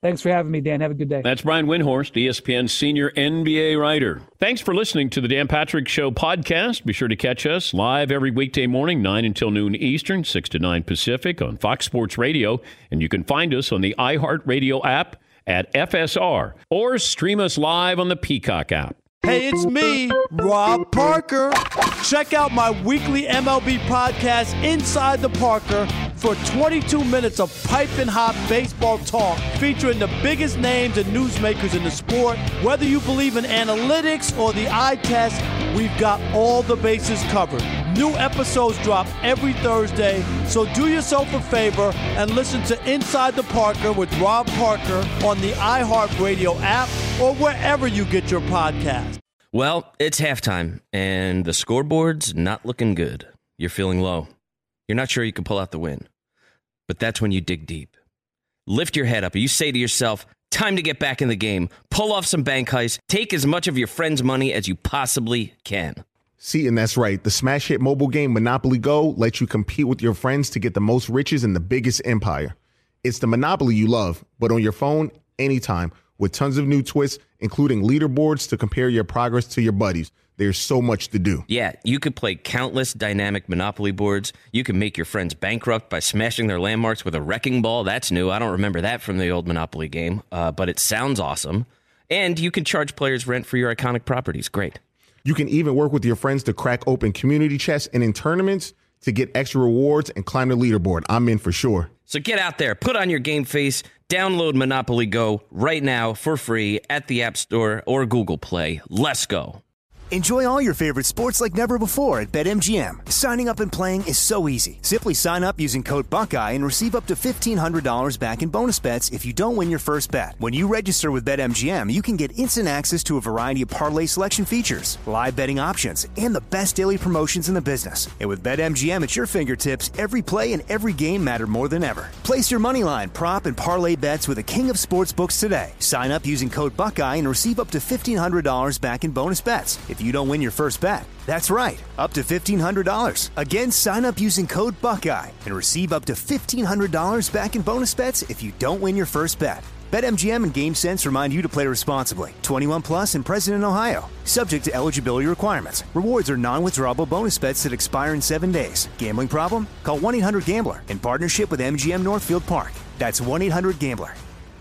Thanks for having me, Dan. Have a good day. That's Brian Windhorst, E S P N senior N B A writer. Thanks for listening to the Dan Patrick Show podcast. Be sure to catch us live every weekday morning, nine until noon Eastern, six to nine Pacific on Fox Sports Radio. And you can find us on the iHeartRadio app at F S R or stream us live on the Peacock app. Hey, it's me, Rob Parker. Check out my weekly M L B podcast, Inside the Parker, for twenty-two minutes of piping hot baseball talk featuring the biggest names and newsmakers in the sport. Whether you believe in analytics or the eye test, we've got all the bases covered. New episodes drop every Thursday, so do yourself a favor and listen to Inside the Parker with Rob Parker on the iHeartRadio app or wherever you get your podcast. Well, it's halftime, and the scoreboard's not looking good. You're feeling low. You're not sure you can pull out the win. But that's when you dig deep. Lift your head up, and you say to yourself, time to get back in the game. Pull off some bank heists. Take as much of your friend's money as you possibly can. See, and that's right. The smash hit mobile game Monopoly Go lets you compete with your friends to get the most riches in the biggest empire. It's the Monopoly you love, but on your phone, anytime, with tons of new twists, including leaderboards to compare your progress to your buddies. There's so much to do. Yeah, you could play countless dynamic Monopoly boards. You can make your friends bankrupt by smashing their landmarks with a wrecking ball. That's new. I don't remember that from the old Monopoly game, uh, but it sounds awesome. And you can charge players rent for your iconic properties. Great. You can even work with your friends to crack open community chests and in tournaments to get extra rewards and climb the leaderboard. I'm in for sure. So get out there, put on your game face, download Monopoly Go right now for free at the App Store or Google Play. Let's go. Enjoy all your favorite sports like never before at BetMGM. Signing up and playing is so easy. Simply sign up using code Buckeye and receive up to fifteen hundred dollars back in bonus bets if you don't win your first bet. When you register with BetMGM, you can get instant access to a variety of parlay selection features, live betting options, and the best daily promotions in the business. And with BetMGM at your fingertips, every play and every game matter more than ever. Place your moneyline, prop, and parlay bets with the king of sportsbooks today. Sign up using code Buckeye and receive up to fifteen hundred dollars back in bonus bets if you don't win your first bet. That's right, up to fifteen hundred dollars. Again, sign up using code Buckeye and receive up to fifteen hundred dollars back in bonus bets if you don't win your first bet. BetMGM and GameSense remind you to play responsibly. twenty-one plus and present in Ohio. Subject to eligibility requirements. Rewards are non-withdrawable bonus bets that expire in seven days. Gambling problem? Call one eight hundred gambler in partnership with M G M Northfield Park. That's one eight hundred gambler.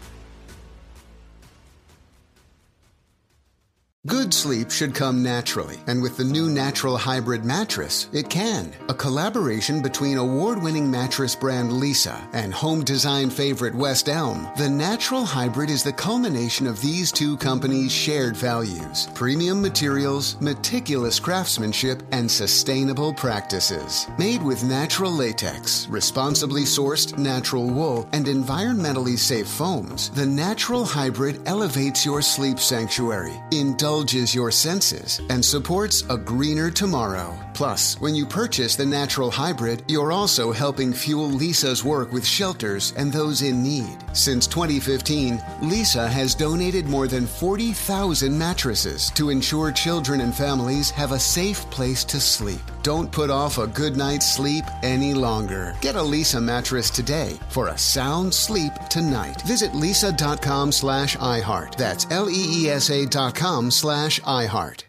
Good sleep should come naturally, and with the new Natural Hybrid mattress, it can. A collaboration between award-winning mattress brand Leesa and home design favorite West Elm, the Natural Hybrid is the culmination of these two companies' shared values: premium materials, meticulous craftsmanship, and sustainable practices. Made with natural latex, responsibly sourced natural wool, and environmentally safe foams, the Natural Hybrid elevates your sleep sanctuary, indulges your senses, and supports a greener tomorrow. Plus, when you purchase the Natural Hybrid, you're also helping fuel Leesa's work with shelters and those in need. Since twenty fifteen, Leesa has donated more than forty thousand mattresses to ensure children and families have a safe place to sleep. Don't put off a good night's sleep any longer. Get a Leesa mattress today for a sound sleep tonight. Visit leesa.com slash iHeart. That's L-E-E-S-A dot com slash iHeart.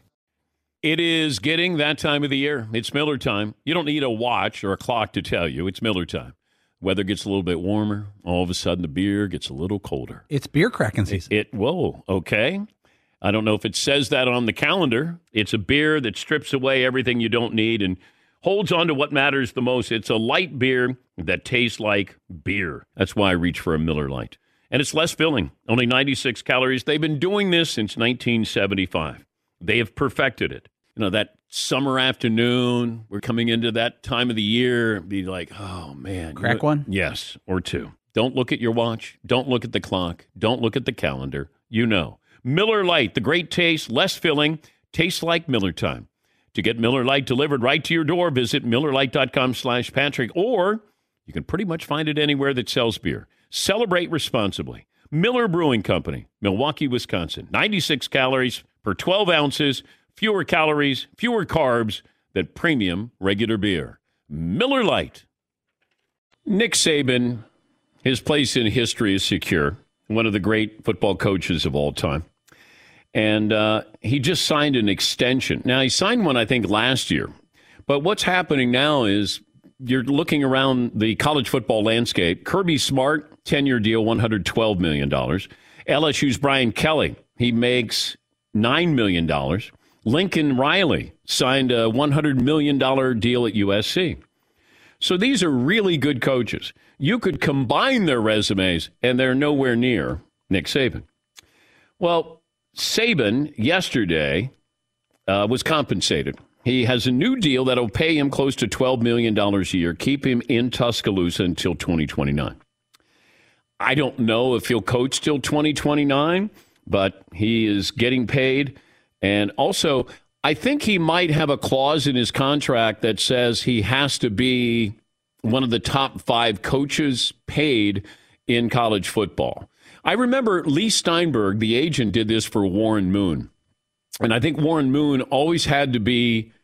It is getting that time of the year. It's Miller time. You don't need a watch or a clock to tell you. It's Miller time. Weather gets a little bit warmer. All of a sudden, the beer gets a little colder. It's beer cracking season. It, it whoa, okay. I don't know if it says that on the calendar. It's a beer that strips away everything you don't need and holds on to what matters the most. It's a light beer that tastes like beer. That's why I reach for a Miller Lite. And it's less filling, only ninety-six calories. They've been doing this since nineteen seventy-five. They have perfected it. You know, that summer afternoon, we're coming into that time of the year, be like, oh, man. Crack you know, one? Yes, or two. Don't look at your watch. Don't look at the clock. Don't look at the calendar. You know. Miller Lite, the great taste, less filling, tastes like Miller time. To get Miller Lite delivered right to your door, visit MillerLite.com slash Patrick, or you can pretty much find it anywhere that sells beer. Celebrate responsibly. Miller Brewing Company, Milwaukee, Wisconsin. ninety-six calories per twelve ounces, fewer calories, fewer carbs than premium regular beer. Miller Lite. Nick Saban, his place in history is secure. one of the great football coaches of all time. And uh, he just signed an extension. Now, he signed one, I think, last year. But what's happening now is you're looking around the college football landscape. Kirby Smart, ten-year deal, one hundred twelve million dollars. L S U's Brian Kelly, he makes nine million dollars. Lincoln Riley signed a one hundred million dollars deal at U S C. So these are really good coaches. You could combine their resumes, and they're nowhere near Nick Saban. Well, Saban yesterday uh, was compensated. He has a new deal that will pay him close to twelve million dollars a year, keep him in Tuscaloosa until twenty twenty-nine. I don't know if he'll coach till twenty twenty-nine, but he is getting paid. And also, I think he might have a clause in his contract that says he has to be one of the top five coaches paid in college football. I remember Lee Steinberg, the agent, did this for Warren Moon. And I think Warren Moon always had to be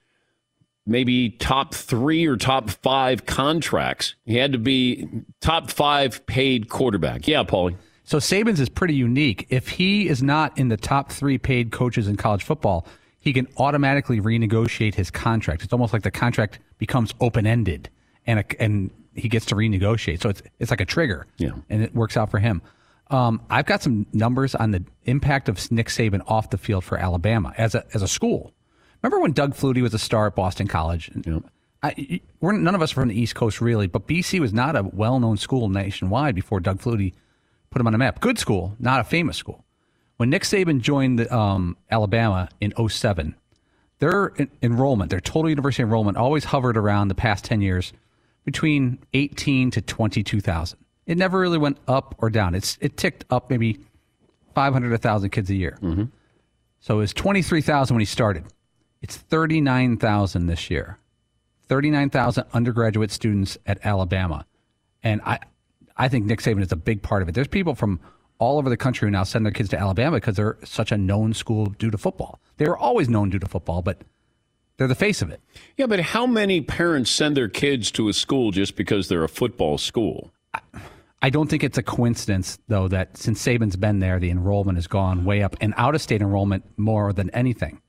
maybe top three or top five contracts. He had to be top five paid quarterback. Yeah, Paulie. So Saban's is pretty unique. If he is not in the top three paid coaches in college football, he can automatically renegotiate his contract. It's almost like the contract becomes open-ended, and a, and he gets to renegotiate. So it's it's like a trigger, yeah, and it works out for him. Um, I've got some numbers on the impact of Nick Saban off the field for Alabama as a as a school. Remember when Doug Flutie was a star at Boston College? Yep. I, we're none of us are from the East Coast really, but B C was not a well-known school nationwide before Doug Flutie put him on the map. Good school, not a famous school. When Nick Saban joined the, um, Alabama in oh seven, their en- enrollment, their total university enrollment, always hovered around the past ten years between eighteen to twenty-two thousand. It never really went up or down. It's it ticked up maybe five hundred, one thousand kids a year. Mm-hmm. So it was twenty-three thousand when he started. It's thirty-nine thousand this year. thirty-nine thousand undergraduate students at Alabama. And I I think Nick Saban is a big part of it. There's people from all over the country who now send their kids to Alabama because they're such a known school due to football. They were always known due to football, but they're the face of it. Yeah, but how many parents send their kids to a school just because they're a football school? I, I don't think it's a coincidence, though, that since Saban's been there, the enrollment has gone way up, and out-of-state enrollment more than anything.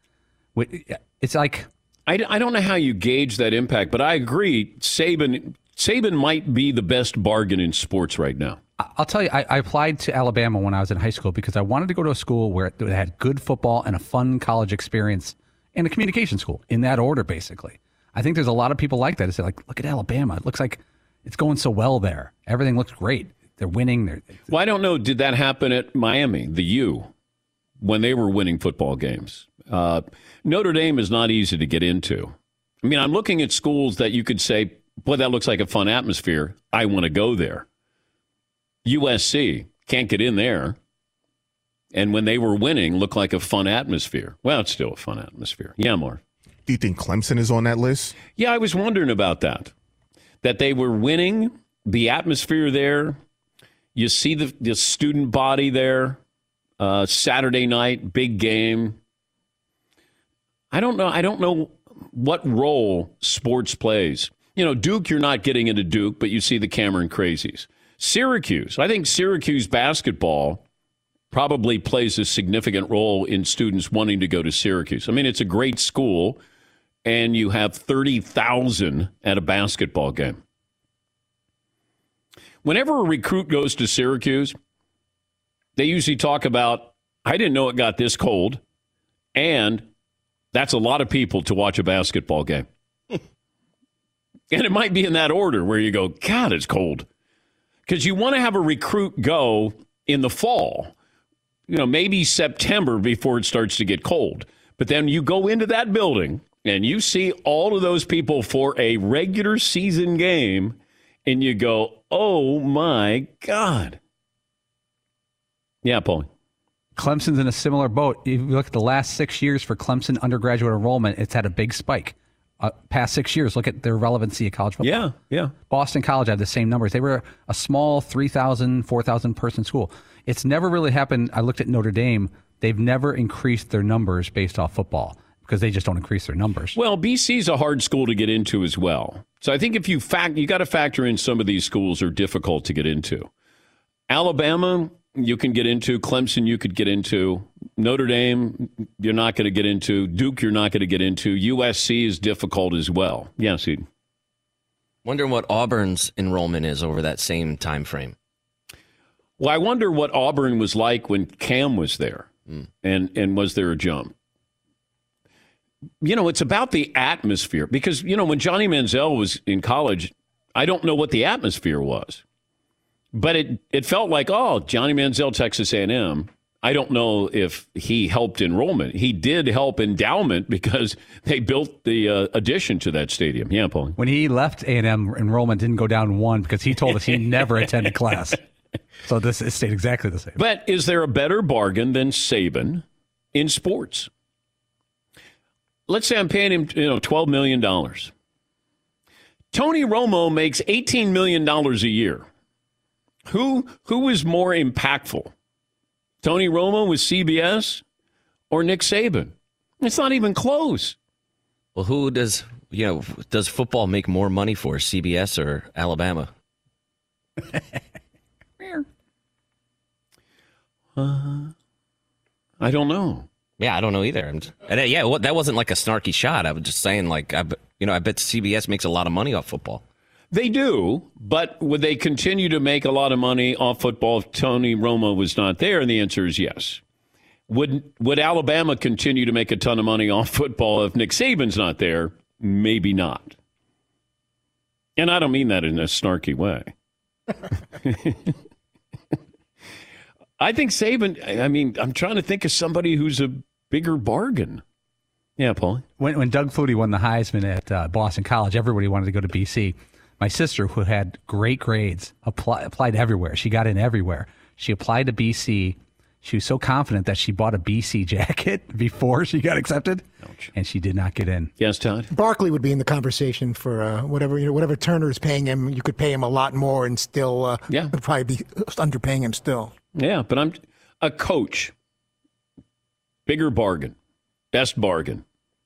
It's like... I, I don't know how you gauge that impact, but I agree. Saban Saban might be the best bargain in sports right now. I'll tell you, I, I applied to Alabama when I was in high school because I wanted to go to a school where it had good football and a fun college experience and a communication school, in that order, basically. I think there's a lot of people like that. It's like, look at Alabama. It looks like it's going so well there. Everything looks great. They're winning. They're, well, I don't know. Did that happen at Miami, the U, when they were winning football games? Uh, Notre Dame is not easy to get into. I mean, I'm looking at schools that you could say, boy, that looks like a fun atmosphere. I want to go there. U S C, can't get in there. And when they were winning, looked like a fun atmosphere. Well, it's still a fun atmosphere. Yeah, Mark. Do you think Clemson is on that list? Yeah, I was wondering about that. That they were winning, the atmosphere there. You see the, the student body there. Uh, Saturday night, big game. I don't know. I don't know what role sports plays. You know, Duke, you're not getting into Duke, but you see the Cameron Crazies. Syracuse. I think Syracuse basketball probably plays a significant role in students wanting to go to Syracuse. I mean, it's a great school, and you have thirty thousand at a basketball game. Whenever a recruit goes to Syracuse, they usually talk about, I didn't know it got this cold, and that's a lot of people to watch a basketball game. And it might be in that order where you go, God, it's cold. Because you want to have a recruit go in the fall, you know, maybe September before it starts to get cold. But then you go into that building and you see all of those people for a regular season game and you go, oh, my God. Yeah, Paul. Clemson's in a similar boat. If you look at the last six years for Clemson undergraduate enrollment, it's had a big spike. Uh, past six years, look at their relevancy of college football. Yeah, yeah. Boston College had the same numbers. They were a small three thousand, four thousand person school. It's never really happened. I looked at Notre Dame. They've never increased their numbers based off football because they just don't increase their numbers. Well, B C's a hard school to get into as well. So I think if you fact, you got to factor in some of these schools are difficult to get into. Alabama, you can get into. Clemson, you could get into. Notre Dame, you're not going to get into. Duke, you're not going to get into. U S C is difficult as well. Yes, Eden. Wondering what Auburn's enrollment is over that same time frame. Well, I wonder what Auburn was like when Cam was there, mm. and and was there a jump? You know, it's about the atmosphere because you know when Johnny Manziel was in college, I don't know what the atmosphere was, but it it felt like oh Johnny Manziel, Texas A and M. I don't know if he helped enrollment. He did help endowment because they built the uh, addition to that stadium. Yeah, Paul. When he left A and M, enrollment didn't go down one because he told us he never attended class. So this it stayed exactly the same. But is there a better bargain than Saban in sports? Let's say I'm paying him, you know, twelve million dollars. Tony Romo makes eighteen million dollars a year. Who who is more impactful? Tony Romo with C B S or Nick Saban? It's not even close. Well, who does, you know, does football make more money for, C B S or Alabama? uh, I don't know. Yeah, I don't know either. I'm just, and, uh, yeah, well, that wasn't like a snarky shot. I was just saying, like, I, you know, I bet C B S makes a lot of money off football. They do, but would they continue to make a lot of money off football if Tony Romo was not there? And the answer is yes. Would would Alabama continue to make a ton of money off football if Nick Saban's not there? Maybe not. And I don't mean that in a snarky way. I think Saban, I mean, I'm trying to think of somebody who's a bigger bargain. Yeah, Paul. When, when Doug Flutie won the Heisman at uh, Boston College, everybody wanted to go to B C. My sister, who had great grades, apply, applied everywhere. She got in everywhere. She applied to B C. She was so confident that she bought a B C jacket before she got accepted, Ouch. And she did not get in. Yes, Todd? Barkley would be in the conversation for uh, whatever you know, whatever Turner is paying him. You could pay him a lot more and still uh, yeah. would probably be underpaying him still. Yeah, but I'm a coach. Bigger bargain. Best bargain.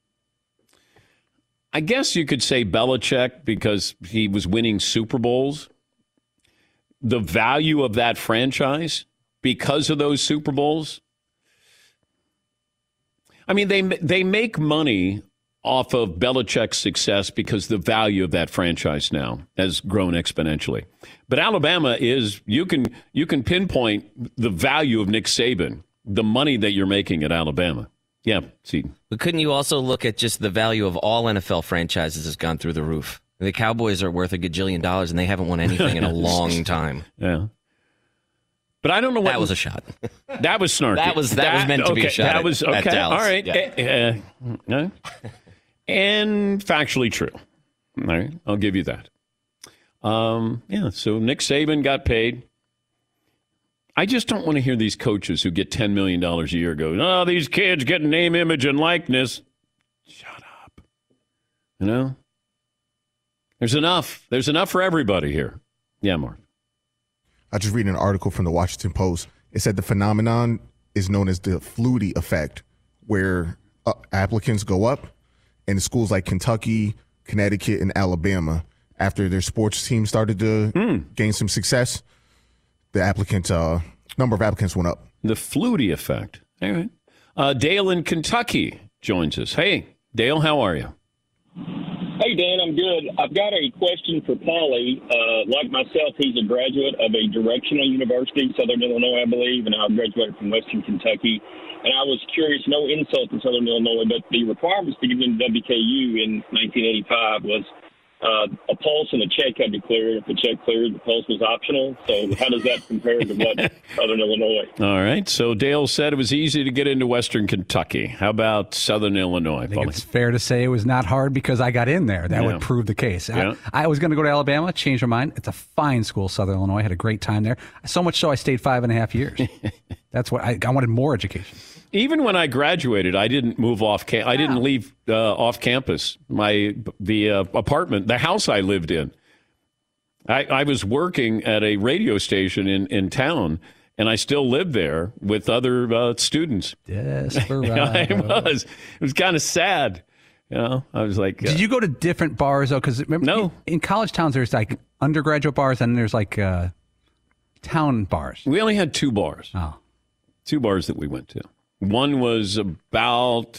I guess you could say Belichick because he was winning Super Bowls. The value of that franchise because of those Super Bowls. I mean, they they make money off of Belichick's success because the value of that franchise now has grown exponentially. But Alabama is, you can you can pinpoint the value of Nick Saban, the money that you're making at Alabama. Yeah, see. But couldn't you also look at just the value of all N F L franchises has gone through the roof? The Cowboys are worth a gajillion dollars, and they haven't won anything in a long time. Yeah. But I don't know what... That was a shot. That was snarky. That was that, that was meant to okay, be a shot that at, was, okay. at Dallas. All right. Yeah. Uh, uh, and factually true. All right. I'll give you that. Um, yeah, so Nick Saban got paid. I just don't want to hear these coaches who get ten million dollars a year go, oh, these kids get name, image, and likeness. Shut up. You know? There's enough. There's enough for everybody here. Yeah, Mark. I just read an article from the Washington Post. It said the phenomenon is known as the Flutie effect, where uh, applicants go up, and schools like Kentucky, Connecticut, and Alabama, after their sports team started to mm. gain some success, the applicant uh, number of applicants went up. The Flutie effect. All right. Uh, Dale in Kentucky joins us. Hey, Dale, how are you? Hey, Dan, I'm good. I've got a question for Paulie. Uh, like myself, he's a graduate of a directional university, Southern Illinois, I believe, and I graduated from Western Kentucky. And I was curious, no insult to Southern Illinois, but the requirements to get into W K U in nineteen eighty-five was uh, a pulse and a check had to clear. If the check cleared, the pulse was optional. So how does that compare to what Southern Illinois? All right. So Dale said it was easy to get into Western Kentucky. How about Southern Illinois? I think it's fair to say it was not hard because I got in there. That Yeah. would prove the case. Yeah. I, I was going to go to Alabama, changed my mind. It's a fine school, Southern Illinois. I had a great time there. So much so I stayed five and a half years. That's what I, I wanted more education. Even when I graduated, I didn't move off. Cam- I didn't leave uh, off campus. My the uh, apartment, the house I lived in. I, I was working at a radio station in, in town, and I still lived there with other uh, students. Desperado. It was. It was kind of sad. You know, I was like, uh, Did you go to different bars though? Because remember, no. in college towns, there's like undergraduate bars, and there's like uh, town bars? We only had two bars. Oh. Two bars that we went to. One was about,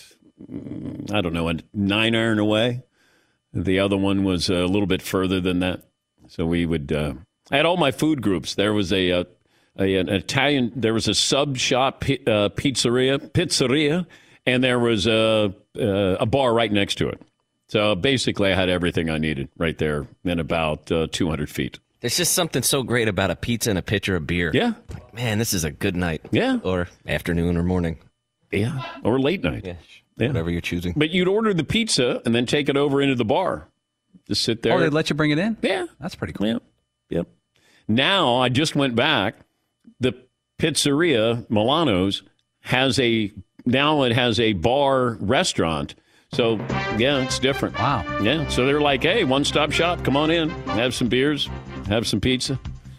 I don't know, a nine iron away. The other one was a little bit further than that. So we would, uh, I had all my food groups. There was a, a, a an Italian, there was a sub shop uh, pizzeria, pizzeria, and there was a, a, a bar right next to it. So basically I had everything I needed right there in about uh, two hundred feet. There's just something so great about a pizza and a pitcher of beer. Yeah. Like, man, this is a good night. Yeah. Or afternoon or morning. Yeah. Or late night. Yeah. Yeah. Whatever you're choosing. But you'd order the pizza and then take it over into the bar. Just sit there. Oh, they'd let you bring it in? Yeah. That's pretty cool. Yep. Yep. Now, I just went back. The pizzeria, Milano's, has a, now it has a bar restaurant. So, yeah, it's different. Wow. Yeah. So they're like, hey, one-stop shop. Come on in. Have some beers. Have some pizza.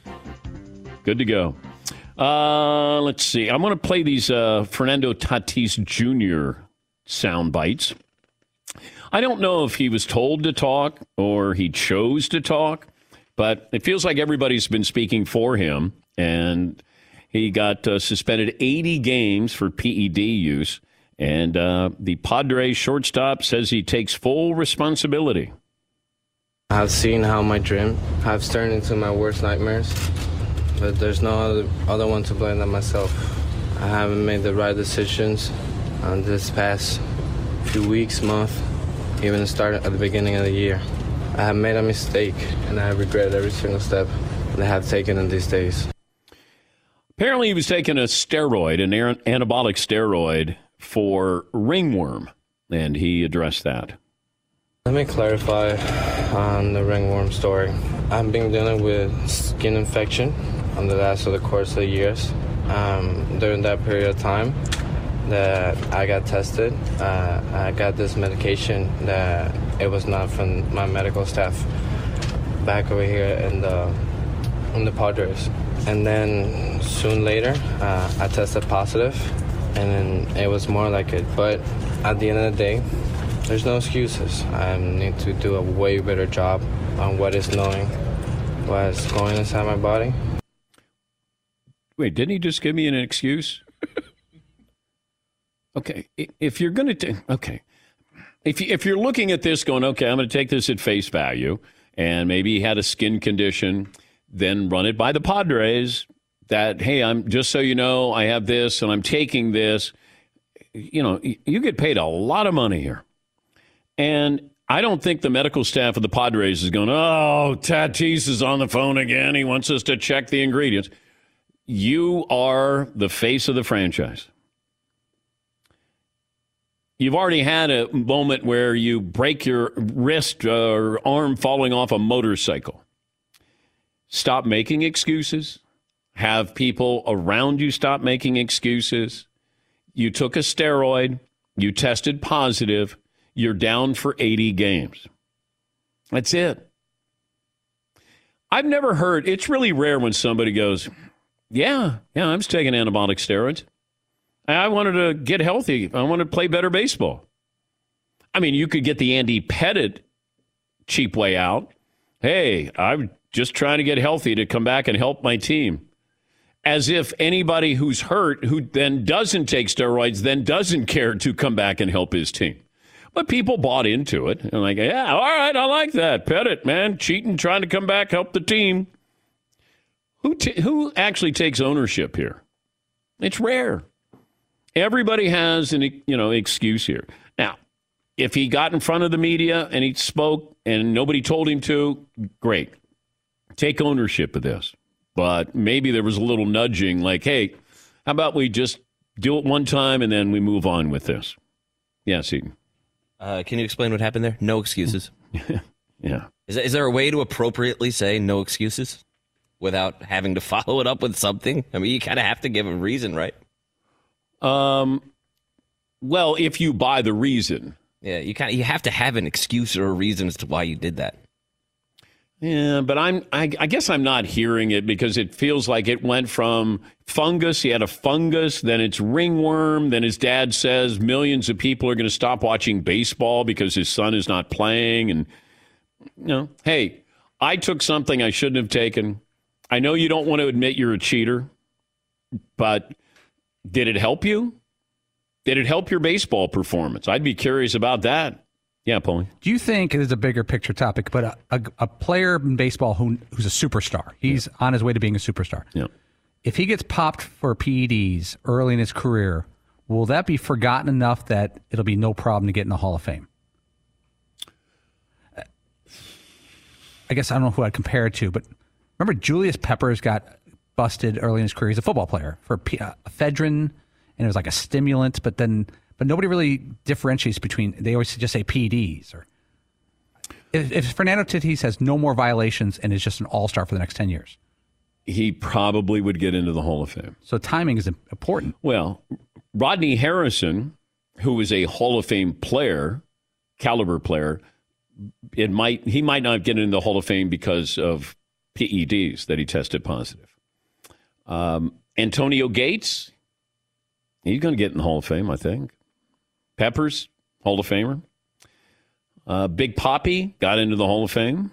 Good to go. Uh, let's see. I'm going to play these uh, Fernando Tatis Junior sound bites. I don't know if he was told to talk or he chose to talk, but it feels like everybody's been speaking for him, and he got uh, suspended eighty games for P E D use, and uh, the Padres shortstop says he takes full responsibility. I've seen how my dream has turned into my worst nightmares, but there's no other, other one to blame than myself. I haven't made the right decisions on this past few weeks, month, even starting at the beginning of the year. I have made a mistake, and I regret every single step that I have taken in these days. Apparently he was taking a steroid, an anabolic steroid for ringworm, and he addressed that. Let me clarify on the ringworm story. I've been dealing with skin infection on the last of the course of the years. Um, during that period of time that I got tested, uh, I got this medication that it was not from my medical staff back over here in the in the Padres. And then soon later, uh, I tested positive, and then it was more like it. But at the end of the day, there's no excuses. I need to do a way better job on what is knowing what is going inside my body. Wait, didn't he just give me an excuse? Okay, if you're going to, okay, if you, if you're looking at this going, okay, I'm going to take this at face value, and maybe he had a skin condition, then run it by the Padres that, hey, I'm just so you know, I have this and I'm taking this. You know, you get paid a lot of money here. And I don't think the medical staff of the Padres is going, oh, Tatis is on the phone again. He wants us to check the ingredients. You are the face of the franchise. You've already had a moment where you break your wrist or arm falling off a motorcycle. Stop making excuses. Have people around you stop making excuses. You took a steroid. You tested positive. You're down for eighty games. That's it. I've never heard, it's really rare when somebody goes, yeah, yeah, I was taking anabolic steroids. I wanted to get healthy. I wanted to play better baseball. I mean, you could get the Andy Pettitte cheap way out. Hey, I'm just trying to get healthy to come back and help my team. As if anybody who's hurt, who then doesn't take steroids, then doesn't care to come back and help his team. But people bought into it. And like, yeah, all right, I like that. Pettitte, man, cheating, trying to come back, help the team. Who t- who actually takes ownership here? It's rare. Everybody has an you know excuse here. Now, if he got in front of the media and he spoke and nobody told him to, great. Take ownership of this. But maybe there was a little nudging like, hey, how about we just do it one time and then we move on with this? Yes, Eden. Uh, can you explain what happened there? No excuses. Yeah. Is, is there a way to appropriately say no excuses without having to follow it up with something? I mean, you kind of have to give a reason, right? Um. Well, if you buy the reason. Yeah, you kind of you have to have an excuse or a reason as to why you did that. Yeah, but I'm. I, I guess I'm not hearing it because it feels like it went from fungus. He had a fungus, then it's ringworm. Then his dad says millions of people are going to stop watching baseball because his son is not playing. And you know, hey, I took something I shouldn't have taken. I know you don't want to admit you're a cheater, but did it help you? Did it help your baseball performance? I'd be curious about that. Yeah, Paulie. Do you think it is a bigger picture topic, but a, a, a player in baseball who who's a superstar, he's yeah. on his way to being a superstar. Yeah. If he gets popped for P E Ds early in his career, will that be forgotten enough that it'll be no problem to get in the Hall of Fame? I guess I don't know who I'd compare it to, but remember Julius Peppers got busted early in his career. He's a football player for ephedrine, and it was like a stimulant, but then but nobody really differentiates between. They always just say P E Ds. Or if, if Fernando Tatis has no more violations and is just an all-star for the next ten years, he probably would get into the Hall of Fame. So timing is important. Well, Rodney Harrison, who was a Hall of Fame player, caliber player, it might he might not get into the Hall of Fame because of P E Ds that he tested positive. Um, Antonio Gates, he's going to get in the Hall of Fame, I think. Peppers, Hall of Famer. Uh, Big Papi got into the Hall of Fame.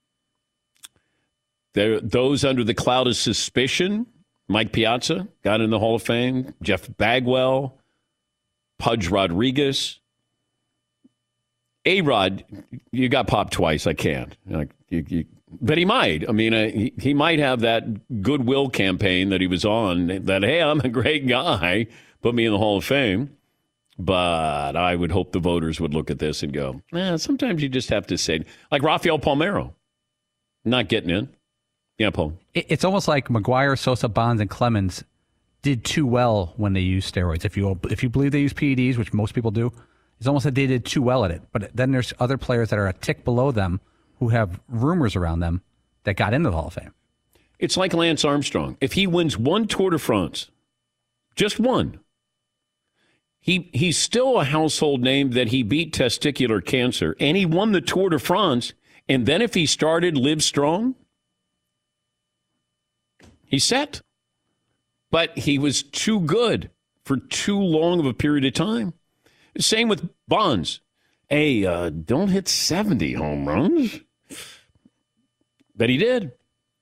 There, those under the cloud of suspicion, Mike Piazza got in the Hall of Fame. Jeff Bagwell, Pudge Rodriguez. A-Rod, you got popped twice. I can't. Like, you, you, but he might. I mean, uh, he, he might have that goodwill campaign that he was on, that, hey, I'm a great guy, put me in the Hall of Fame. But I would hope the voters would look at this and go, eh, sometimes you just have to say, like Rafael Palmeiro, not getting in. Yeah, Paul. It's almost like McGuire, Sosa, Bonds, and Clemens did too well when they used steroids. If you if you believe they use P E Ds, which most people do, it's almost like they did too well at it. But then there's other players that are a tick below them who have rumors around them that got into the Hall of Fame. It's like Lance Armstrong. If he wins one Tour de France, just one, he he's still a household name that he beat testicular cancer, and he won the Tour de France. And then if he started Live Strong, he's set. But he was too good for too long of a period of time. Same with Bonds. Hey, uh, don't hit seventy home runs. But he did.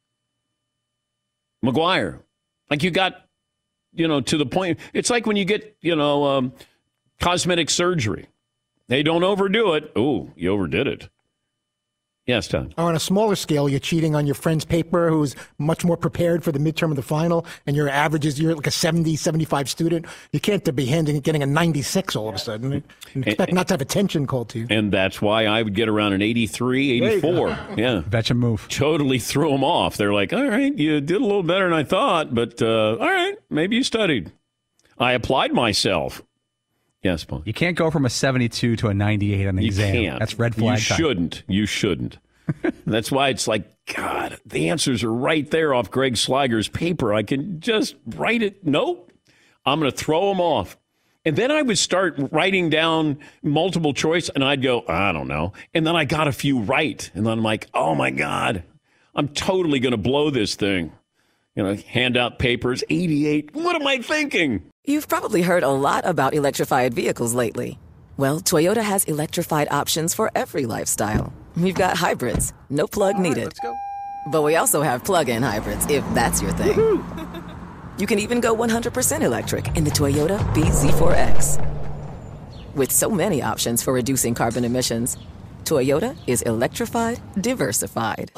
McGuire. Like you got, you know, to the point. It's like when you get, you know, um, cosmetic surgery. They don't overdo it. Oh, you overdid it. Yes, Tom. On a smaller scale, you're cheating on your friend's paper who's much more prepared for the midterm of the final, and your average is you're like a seventy, seventy-five student. You can't be handing getting a ninety-six all of a sudden and expect and, not to have attention called to you. And that's why I would get around an eighty-three, eighty-four. Yeah. Betcha move. Totally threw them off. They're like, all right, you did a little better than I thought, but uh, all right, maybe you studied. I applied myself. Yes, Paul. You can't go from a seventy-two to a ninety-eight on the you exam. Can't. That's red flag. You time. shouldn't. You shouldn't. That's why it's like, God, the answers are right there off Greg Sliger's paper. I can just write it. Nope. I'm going to throw them off. And then I would start writing down multiple choice, and I'd go, I don't know. And then I got a few right. And then I'm like, oh, my God, I'm totally going to blow this thing. You know, hand out papers, eighty-eight. What am I thinking? You've probably heard a lot about electrified vehicles lately. Well, Toyota has electrified options for every lifestyle. We've got hybrids, no plug All needed. Right, let's go. But we also have plug-in hybrids, if that's your thing. Woo-hoo. You can even go one hundred percent electric in the Toyota B Z four X. With so many options for reducing carbon emissions, Toyota is electrified, diversified.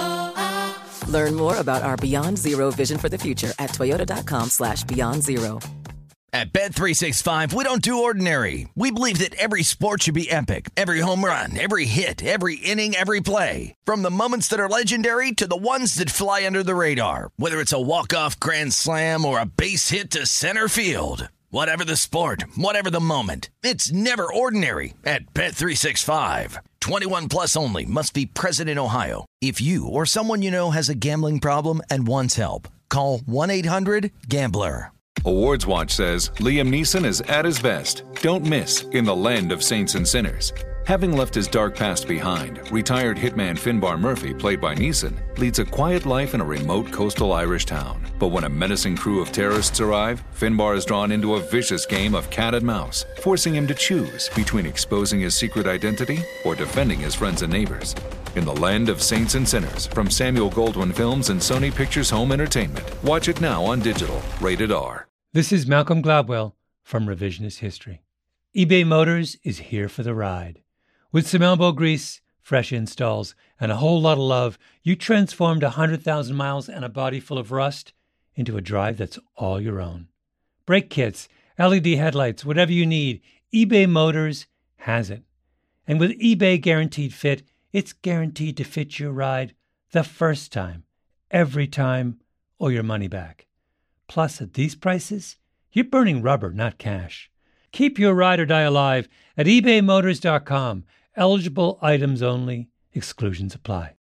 Learn more about our Beyond Zero vision for the future at toyota.com slash beyond zero. At Bet three sixty-five, we don't do ordinary. We believe that every sport should be epic. Every home run, every hit, every inning, every play. From the moments that are legendary to the ones that fly under the radar. Whether it's a walk-off grand slam or a base hit to center field. Whatever the sport, whatever the moment. It's never ordinary at Bet three sixty-five. twenty-one plus only. Must be present in Ohio. If you or someone you know has a gambling problem and wants help, call one eight hundred gambler. Awards Watch says Liam Neeson is at his best. Don't miss In the Land of Saints and Sinners. Having left his dark past behind, retired hitman Finbar Murphy, played by Neeson, leads a quiet life in a remote coastal Irish town. But when a menacing crew of terrorists arrive, Finbar is drawn into a vicious game of cat and mouse, forcing him to choose between exposing his secret identity or defending his friends and neighbors. in the Land of Saints and Sinners from Samuel Goldwyn Films and Sony Pictures Home Entertainment. Watch it now on digital. Rated R. This is Malcolm Gladwell from Revisionist History. eBay Motors is here for the ride. With some elbow grease, fresh installs, and a whole lot of love, you transformed one hundred thousand miles and a body full of rust into a drive that's all your own. Brake kits, L E D headlights, whatever you need, eBay Motors has it. And with eBay Guaranteed Fit, it's guaranteed to fit your ride the first time, every time, or your money back. Plus, at these prices, you're burning rubber, not cash. Keep your ride or die alive at ebay motors dot com. Eligible items only. Exclusions apply.